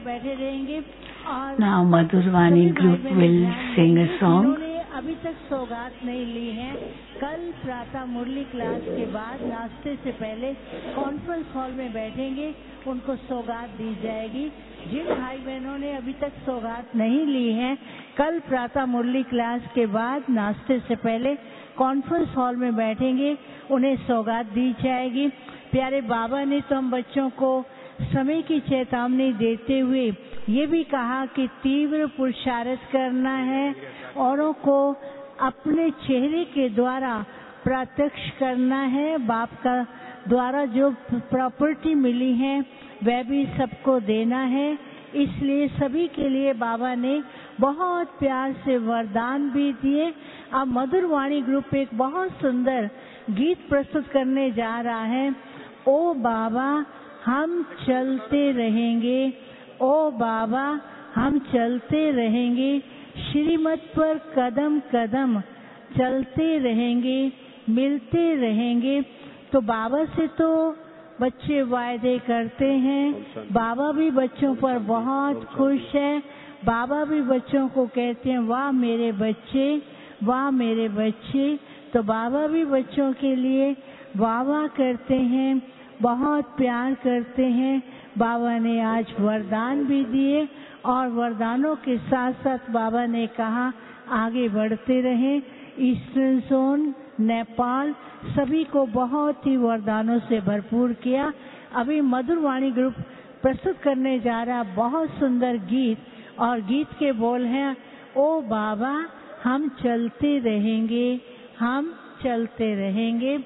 Now Madhurvani group will sing a song. अभी तक सौगात नहीं ली है, कल प्रातः मुरली class के बाद नाश्ते से पहले कॉन्फ्रेंस हॉल में बैठेंगे, उनको सौगात दी जाएगी। जिन भाई बहनों ने अभी तक सौगात नहीं ली है, कल प्रातः मुरली क्लास के बाद नाश्ते से पहले कॉन्फ्रेंस हॉल में बैठेंगे, उन्हें सौगात दी जाएगी। प्यारे बाबा ने तो हम बच्चों को समय की चेतावनी देते हुए ये भी कहा कि तीव्र पुरुषार्थ करना है, औरों को अपने चेहरे के द्वारा प्रत्यक्ष करना है। बाप का द्वारा जो प्रॉपर्टी मिली है वह भी सबको देना है। इसलिए सभी के लिए बाबा ने बहुत प्यार से वरदान भी दिए। अब मधुरवाणी ग्रुप एक बहुत सुंदर गीत प्रस्तुत करने जा रहा है। ओ बाबा हम चलते रहेंगे, ओ बाबा हम चलते रहेंगे, श्रीमत पर कदम कदम चलते रहेंगे, मिलते रहेंगे। तो बाबा से तो बच्चे वायदे करते हैं, बाबा भी बच्चों पर बहुत खुश है। बाबा भी बच्चों को कहते हैं वाह मेरे बच्चे, वाह मेरे बच्चे। तो बाबा भी बच्चों के लिए वाह वाह करते हैं, बहुत प्यार करते हैं। बाबा ने आज वरदान भी दिए और वरदानों के साथ साथ बाबा ने कहा आगे बढ़ते रहें। ईस्टर्न जोन, नेपाल सभी को बहुत ही वरदानों से भरपूर किया। अभी मधुरवाणी ग्रुप प्रस्तुत करने जा रहा बहुत सुंदर गीत, और गीत के बोल हैं ओ बाबा हम चलते रहेंगे, हम चलते रहेंगे।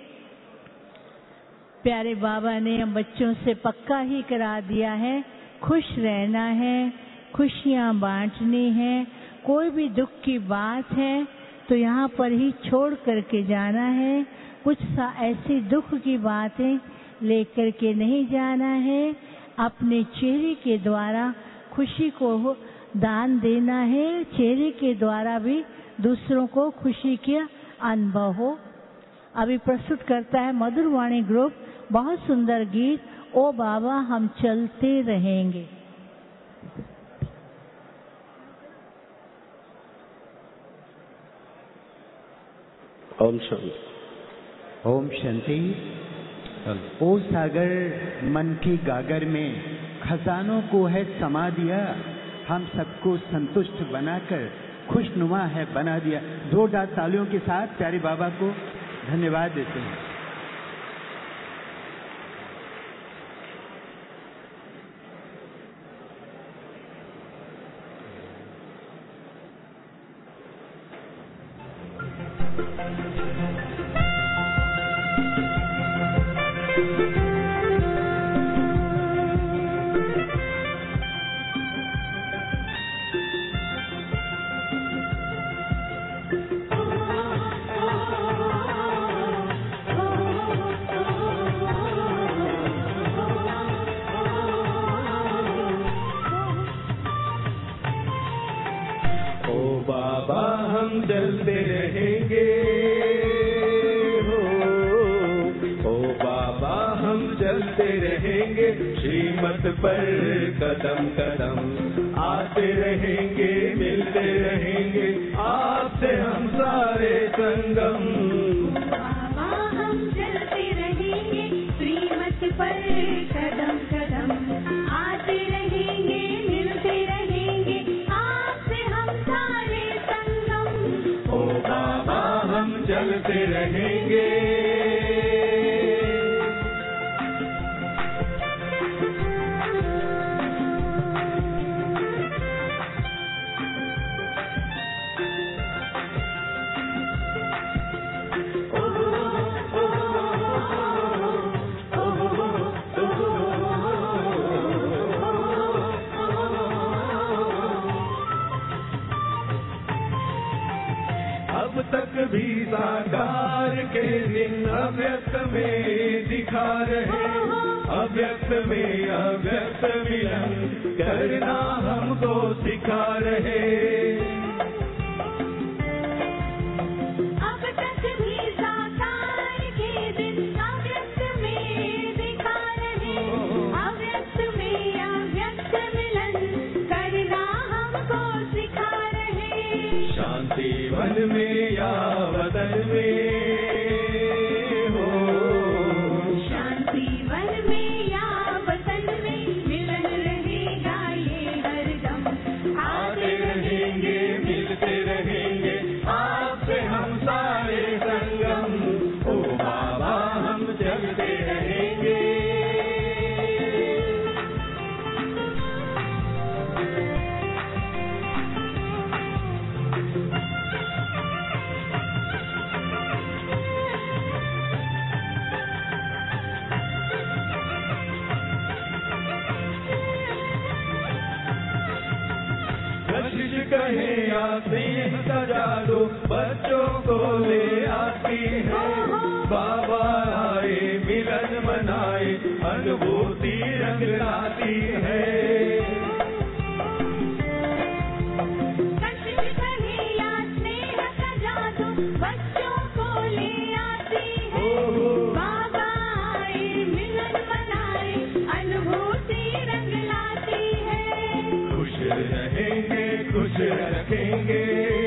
प्यारे बाबा ने हम बच्चों से पक्का ही करा दिया है, खुश रहना है, खुशियाँ बांटनी है। कोई भी दुख की बात है तो यहाँ पर ही छोड़ करके जाना है। कुछ ऐसी दुख की बातें लेकर के नहीं जाना है। अपने चेहरे के द्वारा खुशी को दान देना है। चेहरे के द्वारा भी दूसरों को खुशी का अनुभव हो। अभी प्रस्तुत करता है मधुरवाणी ग्रुप बहुत सुंदर गीत ओ बाबा हम चलते रहेंगे। ओम शांति। ओम शांति। ओ सागर मन की गागर में खजानों को है समा दिया, हम सबको संतुष्ट बनाकर खुशनुमा है बना दिया। जोरदार तालियों के साथ प्यारे बाबा को धन्यवाद देते हैं। चलते रहेंगे हो, ओ बाबा हम चलते रहेंगे, श्रीमत पर कदम कदम आते रहेंगे, मिलते रहेंगे, आपसे हम सारे संगम। बाबा हम चलते रहेंगे, श्रीमत पर कदम कदम आते रहेंगे, मिलते रहेंगे, आपसे हम सारे संगम। ओ बाबा हम चलते रहेंगे। अब तक भी साकार के दिन अव्यक्त में दिखा रहे, अव्यक्त में अव्यक्त मिलन करना हमको सिखा रहे। आशीष कहे या स्नेह का जादू बच्चों को ले आती है। बाबा आए मिलन मनाए अनुभूति रंग लाती है। बच्चों को ले आती है। बाबा आए मिलन मनाए अनुभूति रंग लाती है। खुश रहेंगे खुश रखेंगे,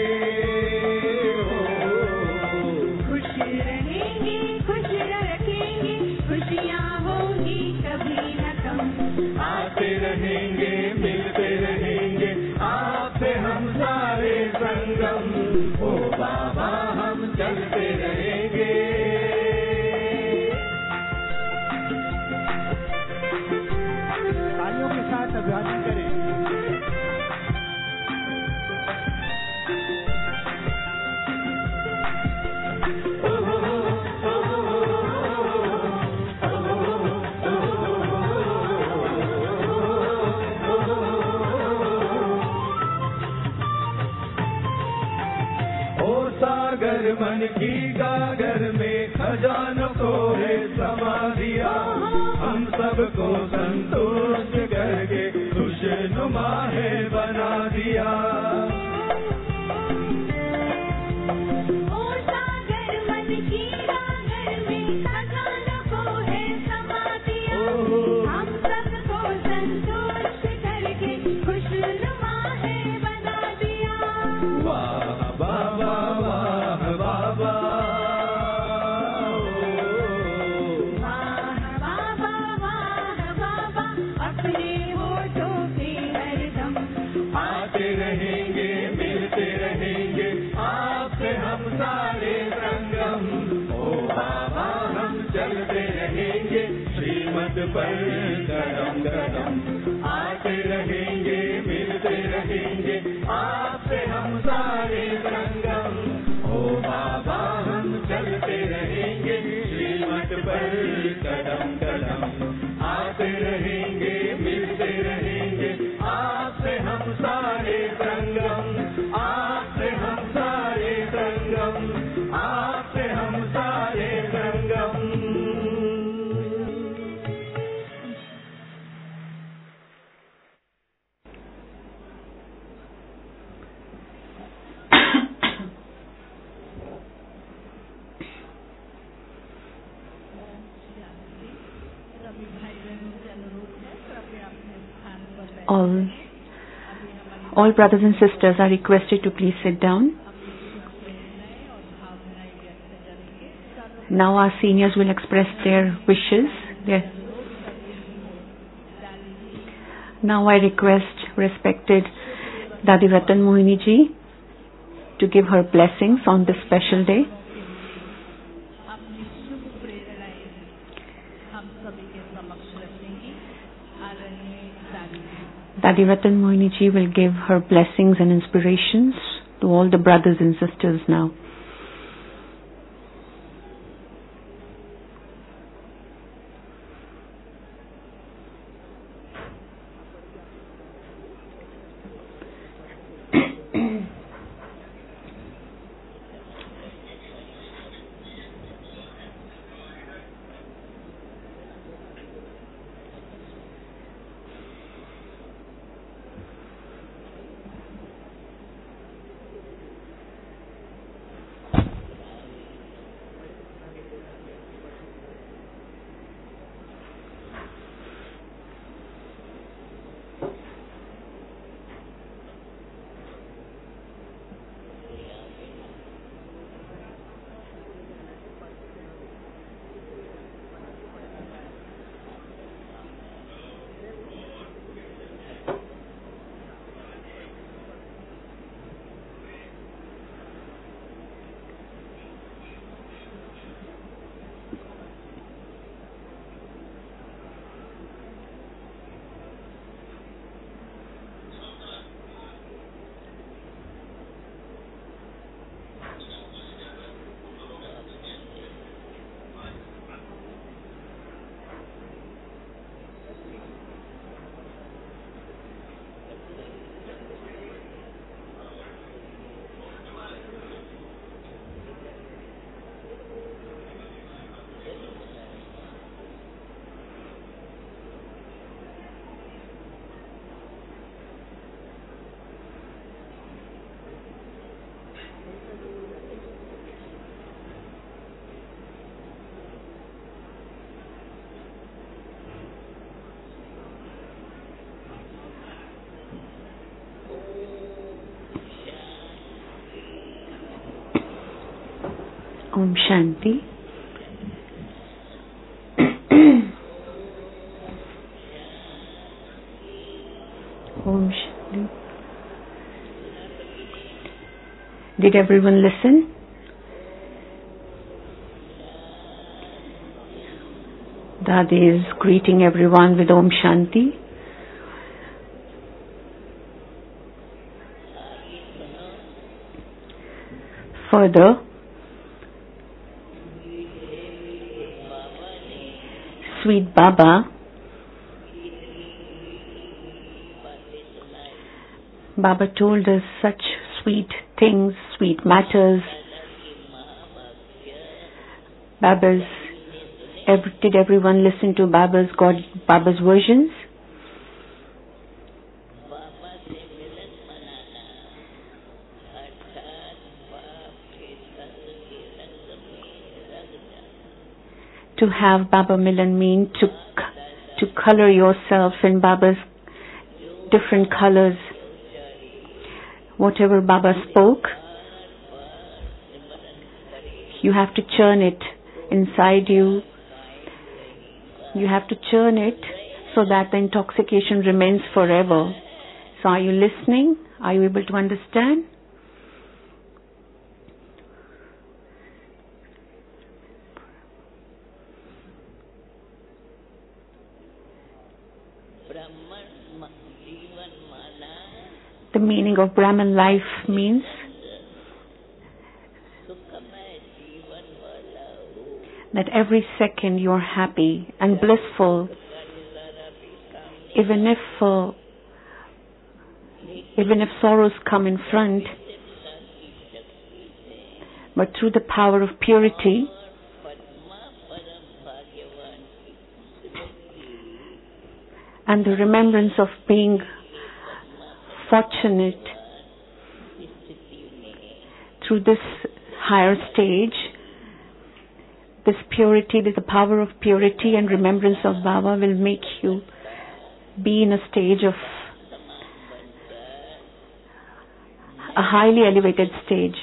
खुश रहेंगे खुश रखेंगे, खुशियाँ होंगी कभी न कम। आते रहेंगे मिलते रहेंगे आपसे हम सारे संगम। ओ बाबा हम चलते रहेंगे। तालियों के साथ अभिवादन करें। सागर मन की गागर में खजानों को है समा दिया। हम सबको संतुष्ट करके खुशनुमा है बना दिया। ओ सागर मन की गागर में खजानों को है समा दिया। हम सबको संतुष्ट करके खुशनुमा है बना दिया। वाह बाबा वाह बाबा, वाह बाबा वाह बाबा, अपने होठों पे हरदम आते रहेंगे मिलते रहेंगे आपसे हम सारे संगम। ओ बाबा हम चलते रहेंगे श्रीमत पर कदम कदम। आते रहेंगे मिलते रहेंगे आपसे हम सारे संगम। ओ बाबा हम चलते रहेंगे श्रीमत पर कदम कदम। आते रहेंगे मिलते रहेंगे आपसे हम सारे संगम। आपसे हम सारे संगम, आपसे हम सारे संगम। All brothers and sisters are requested to please sit down. Now our seniors will express their wishes. Now I request respected Dadi Ratan Mohini ji to give her blessings on this special day. Dadi Ratan Mohini ji will give her blessings and inspirations to all the brothers and sisters now. Om Shanti. Om Shanti. Did everyone listen? Dadi is greeting everyone with Om Shanti. Further, sweet Baba told us such sweet things, sweet matters. Did everyone listen to Baba's versions? To have Baba Milan mean to color yourself in Baba's different colors. Whatever Baba spoke, you have to churn it inside you. You have to churn it so that the intoxication remains forever. So are you listening? Are you able to understand? The meaning of Brahman life means that every second you're happy and blissful, even if sorrows come in front, but through the power of purity, and the remembrance of being fortunate through this higher stage, this purity, the power of purity and remembrance of Baba will make you be in a stage of a highly elevated stage.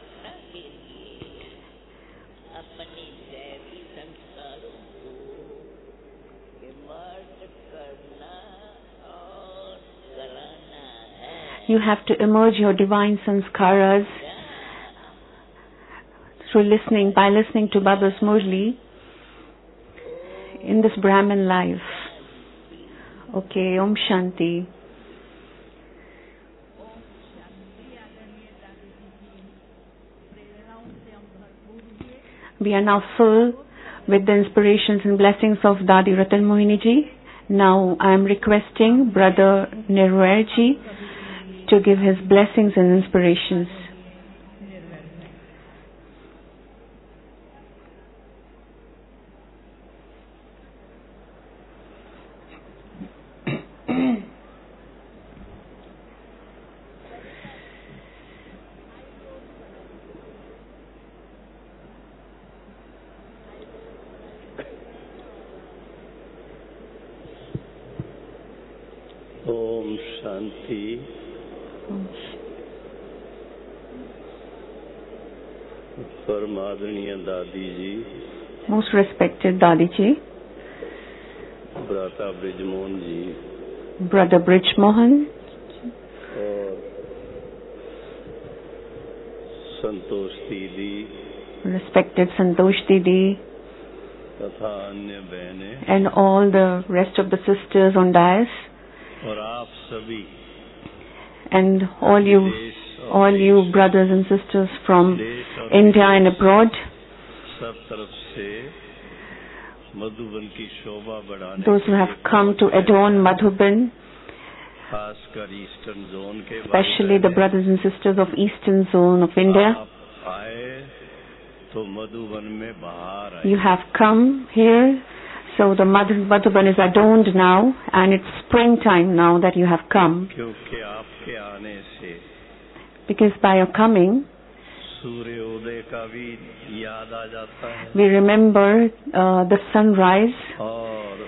You have to emerge your divine sanskaras by listening to Baba's Murli in this Brahman life. Okay, Om Shanti. We are now full with the inspirations and blessings of Dadi Ratan Mohini Ji. Now I am requesting Brother Nirvair Ji to give his blessings and inspirations. Om Shanti. परम आदरणीय दादी जी, Most respected Dadi Ji, भ्राता ब्रिजमोहन जी, Brother Brij Mohan, और संतोष दीदी, respected Santosh Didi, तथा अन्य बहनें, and all the rest of the sisters on dais, और आप सभी, and all you brothers and sisters from India and abroad, सब तरफ से मधुबन की शोभा बढ़ाने, those who have come to adorn Madhuban, खासकर ईस्टर्न जोन के, especially the brothers and sisters of Eastern Zone of India. आप आए तो मधुबन में बहार आई। You have come here, so the Madhuban is adorned now, and it's springtime now that you have come. क्योंकि आपके आने से Because by your coming, सूर्योदय का भी याद आ जाता है, we remember the sunrise, और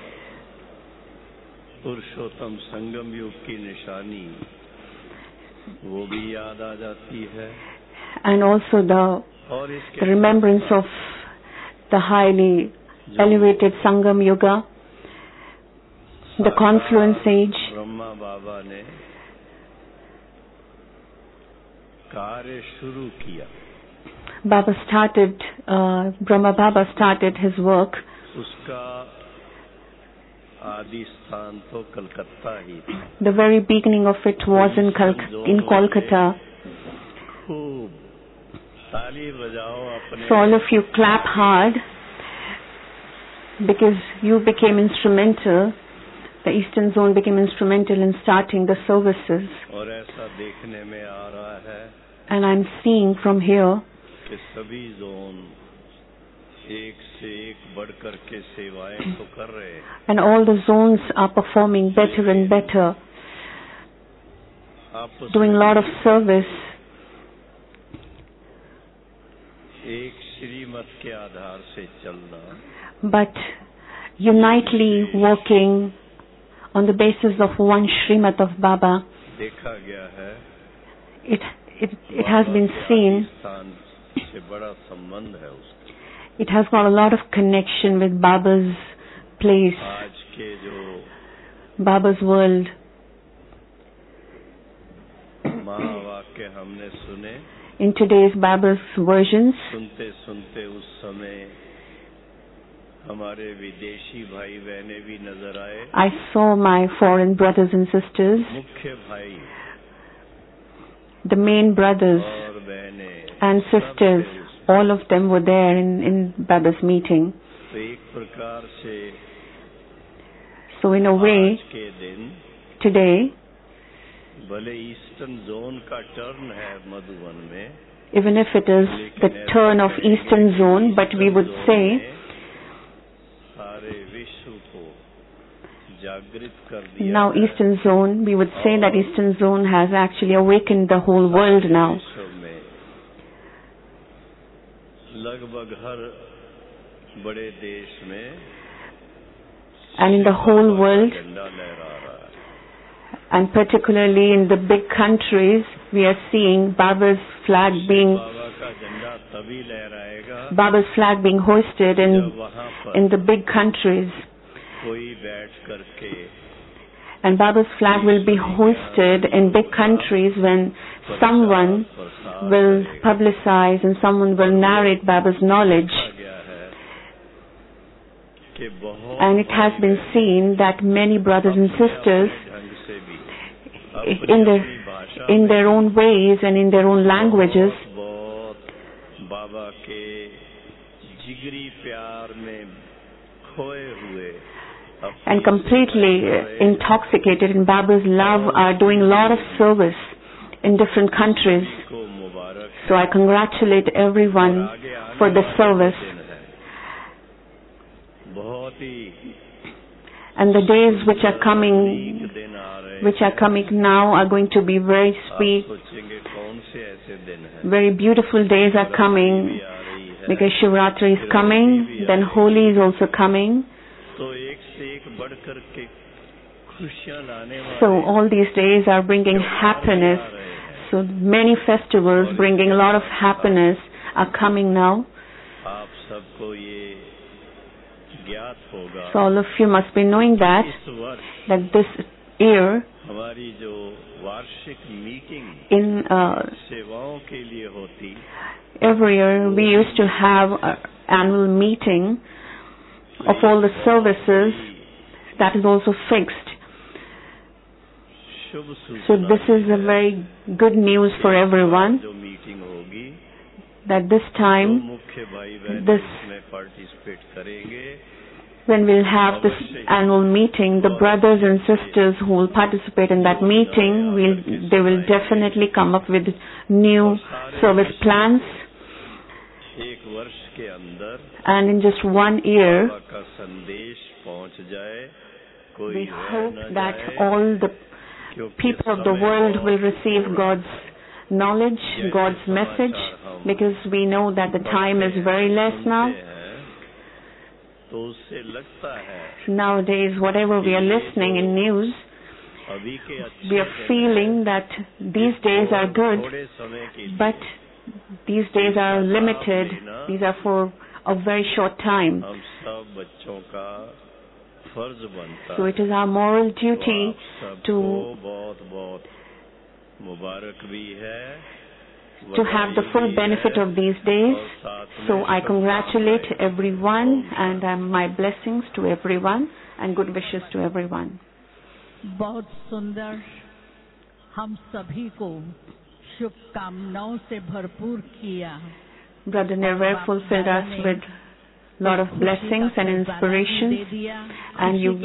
पुरुषोत्तम संगम युग की निशानी वो भी याद आ जाती है, and also the और इसके remembrance of the highly elevated Sangam Yuga, the confluence age. Brahma बाबा ने कार्य शुरू किया. Brahma Baba started his work. उसका आदि स्थान तो कलकत्ता ही था. The very beginning of it was in Kolkata. खूब ताली बजाओ अपने. So all of you clap hard because you became instrumental. The Eastern Zone became instrumental in starting the services. और ऐसा देखने में आ रहा है And I'm seeing from here कि सभी जोन एक से एक बढ़कर के सेवाएं तो कर रहे हैं. and all the zones are performing better and better, आपस doing a lot of service. एक श्रीमत के आधार से चलना But unitely working on the basis of one Srimat of Baba, देखा गया है. it has been seen, स्थान से बड़ा संबंध है उसका. it has got a lot of connection with Baba's place, आज के जो Baba's world. महावाक्य हमने सुने, In today's Baba's versions, सुनते सुनते उस समय हमारे विदेशी भाई बहने भी नजर आए. I saw my foreign brothers and sisters, मुख्य भाई the main brothers और बहनें and sisters, all of them were there in Baba's meeting. तो एक प्रकार से So in a way, आज के दिन today, भले ईस्टर्न जोन का टर्न है मधुबन में, even if it is the turn of Eastern Zone, but we would say सारे विश्व को जागृत कर दिया. now Eastern Zone, we would say that Eastern Zone has actually awakened the whole world now. विश्व में लगभग हर बड़े देश में And in the whole world, झंडा लहरा रहा है. and particularly in the big countries, we are seeing Baba's flag being hoisted in the big countries. And Baba's flag will be hoisted in big countries when someone will publicize and someone will narrate Baba's knowledge. And it has been seen that many brothers and sisters, in their own ways and in their own languages, and completely intoxicated in Baba's love, are doing a lot of service in different countries. So I congratulate everyone for the service. And the days which are coming now are going to be very sweet. Very beautiful days are coming because Shivratri is coming, then Holi is also coming. So all these days are bringing happiness. So many festivals bringing a lot of happiness are coming now. So all of you must be knowing that this year, every year we used to have an annual meeting of all the services that is also fixed. So this is a very good news for everyone that this time, when we'll have this annual meeting, the brothers and sisters who will participate in that meeting, they will definitely come up with new service plans. And in just 1 year, we hope that all the people of the world will receive God's knowledge, God's message, because we know that the time is very less now. Nowadays, whatever we are listening in news, we are feeling that these days are good, but These days are limited. These are for a very short time. हम सब बच्चों का फर्ज बनता So it is our moral है। duty आप to सबको बहुत बहुत मुबारक भी है, have the full benefit of these days. So I congratulate everyone and my blessings to everyone and good wishes to everyone. बहुत सुंदर, हम सभी को शुभकामनाओं से भरपूर किया। Brother Nirvair fulfilled us with a lot of blessings and inspirations, and you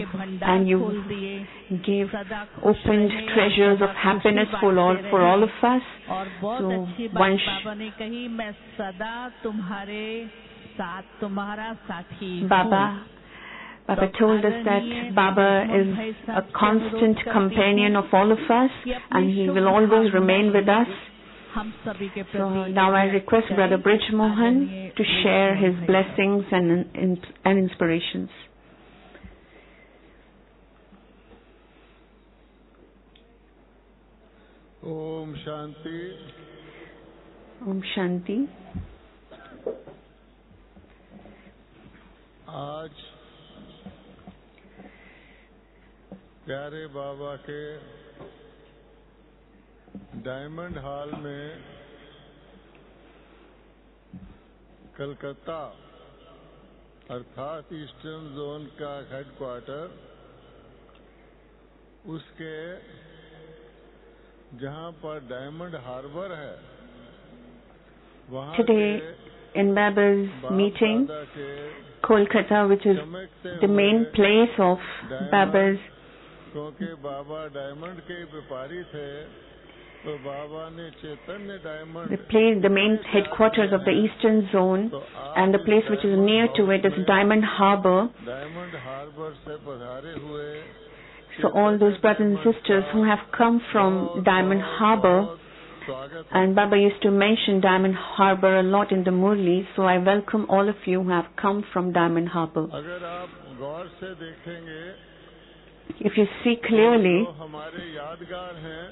gave opened treasures of happiness for all of us. और बहुत So अच्छी बात बाबा ने कही, मैं सदा तुम्हारे साथ, तुम्हारा साथी हूँ। Baba told us that Baba is a constant companion of all of us and he will always remain with us. हम सभी के So प्रति now I request Brother Brij Mohan to share his blessings and inspirations. Om Shanti. Om Shanti. आज प्यारे बाबा के diamond hall में कलकत्ता अर्थात eastern zone का हेडक्वार्टर, उसके जहां पर डायमंड हार्बर है, वहां Today in Baba's meeting, Kolkata, which is the main place of Baba's, क्योंकि बाबा डायमंड के व्यापारी थे, तो बाबा ने Chaitanya diamond, the main headquarters of the Eastern Zone, and the place which is near to it is Diamond Harbour. Diamond Harbour से पधारे हुए So all those brothers and sisters who have come from Diamond Harbour, and Baba used to mention Diamond Harbour a lot in the Murli, so I welcome all of you who have come from Diamond Harbour. अगर आप गौर से देखेंगे, If you see clearly, जो हमारे यादगार हैं,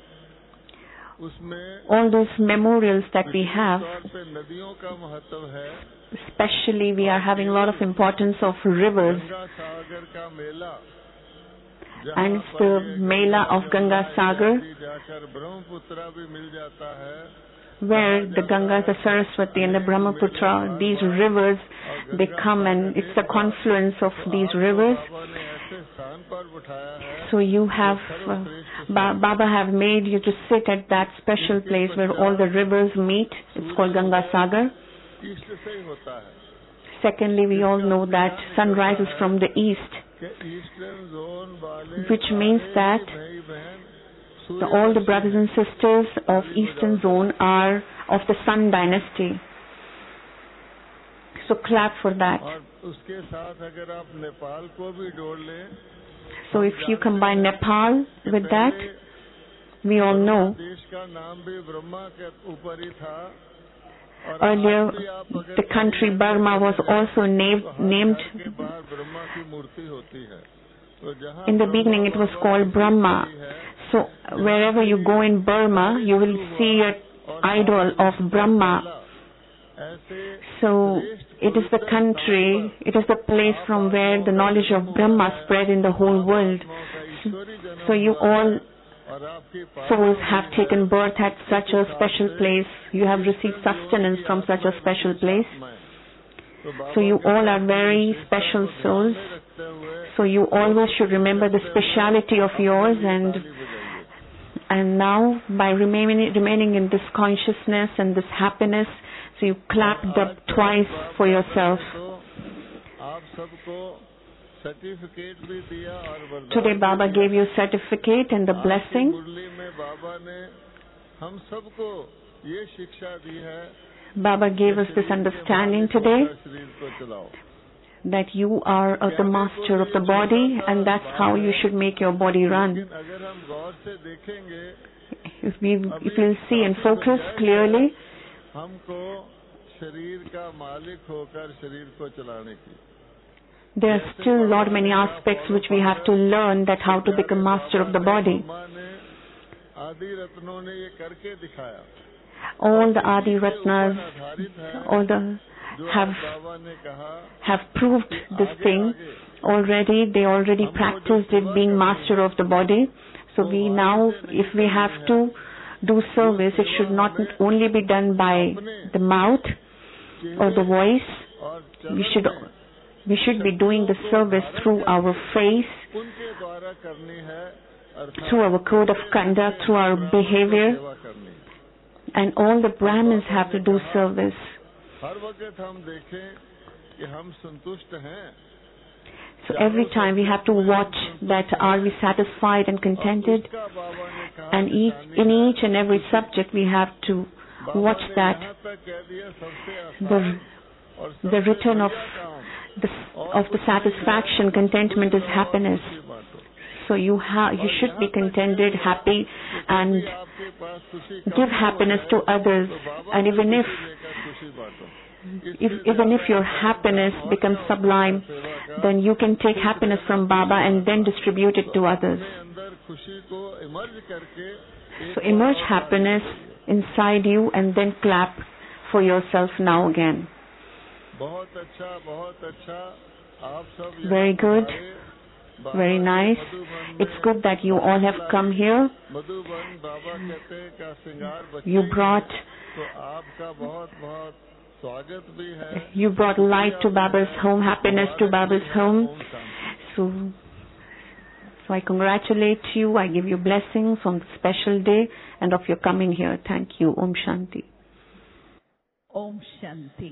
उसमें all those memorials that we have, तौर पे नदियों का महत्व है। especially we are having a lot of importance of rivers, Ganga Sagar का मेला, and it's the Mela of Ganga Sagar, जाकर ब्रह्मपुत्रा भी मिल जाता है, where the Gangas, the Saraswati and the Brahmaputra, these rivers, they come and it's the confluence of these rivers. बाबा ने ऐसे स्थान पर बिठाया है, So you have, Baba have made you to sit at that special place where all the rivers meet. It's called Ganga Sagar. East से ही होता है। Secondly, we all know that sun rises from the east, कि eastern zone वाले which means that भाई बहन all the brothers and sisters of Eastern Zone are of the Sun dynasty. So clap for that. और उसके साथ अगर आप नेपाल को भी जोड़ लें, So if you combine Nepal with that, we all know देश का नाम भी ब्रह्मा के ऊपर ही था। और earlier आज भी आप अगर the country Burma was also named के बाहर ब्रह्मा की मूर्ति होती है, तो जहाँ in the beginning it was called Brahma. So wherever you go in Burma, you will see an idol of Brahma. ऐसे So it is the country, it is the place from where the knowledge of Brahma spread in the whole world. So you all और आपकी souls have taken birth at such a special place. You have received sustenance from such a special place. So you all are very special souls. So you always should remember the speciality of yours, and now by remaining in this consciousness and this happiness, so you clapped up twice for yourself. आप सबको certificate भी दिया और वरदान Today Baba gave you a certificate and the blessing. मुरली में बाबा ने हम सबको ये शिक्षा दी है, Baba gave us this understanding today शरीर को चलाओ। that you are the master of the body and that's how you should make your body run. लेकिन अगर हम गौर से देखेंगे, If you'll see and focus clearly, हमको शरीर का मालिक होकर शरीर को चलाने की, there are still a lot many aspects which we have to learn, that how to become master of the body. Brahma ने आदि रत्नों ने ये करके दिखाया। all the Adi Ratnas, all the have proved this thing already. They already practiced it, being master of the body. So we now, if we have to do service, it should not only be done by the mouth or the voice. We should be doing the service through our face, through our code of conduct, through our behavior. And all the Brahmins have to do service. So every time we have to watch that are we satisfied and contented, and in each and every subject we have to watch that the return of the satisfaction, contentment is happiness. So you should be contented, happy, and give happiness to others. And even if your happiness becomes sublime, then you can take happiness from Baba and then distribute it to others. So immerse happiness inside you and then clap for yourself now again. Very good. Very nice. It's good that you all have come here. You brought light to Baba's home, happiness to Baba's home. So I congratulate you. I give you blessings on the special day and of your coming here. Thank you. Om Shanti. Om Shanti.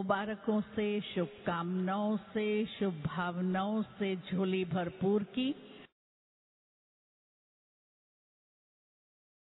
मुबारकों से, शुभकामनाओं से, शुभ भावनाओं से झोली भरपूर की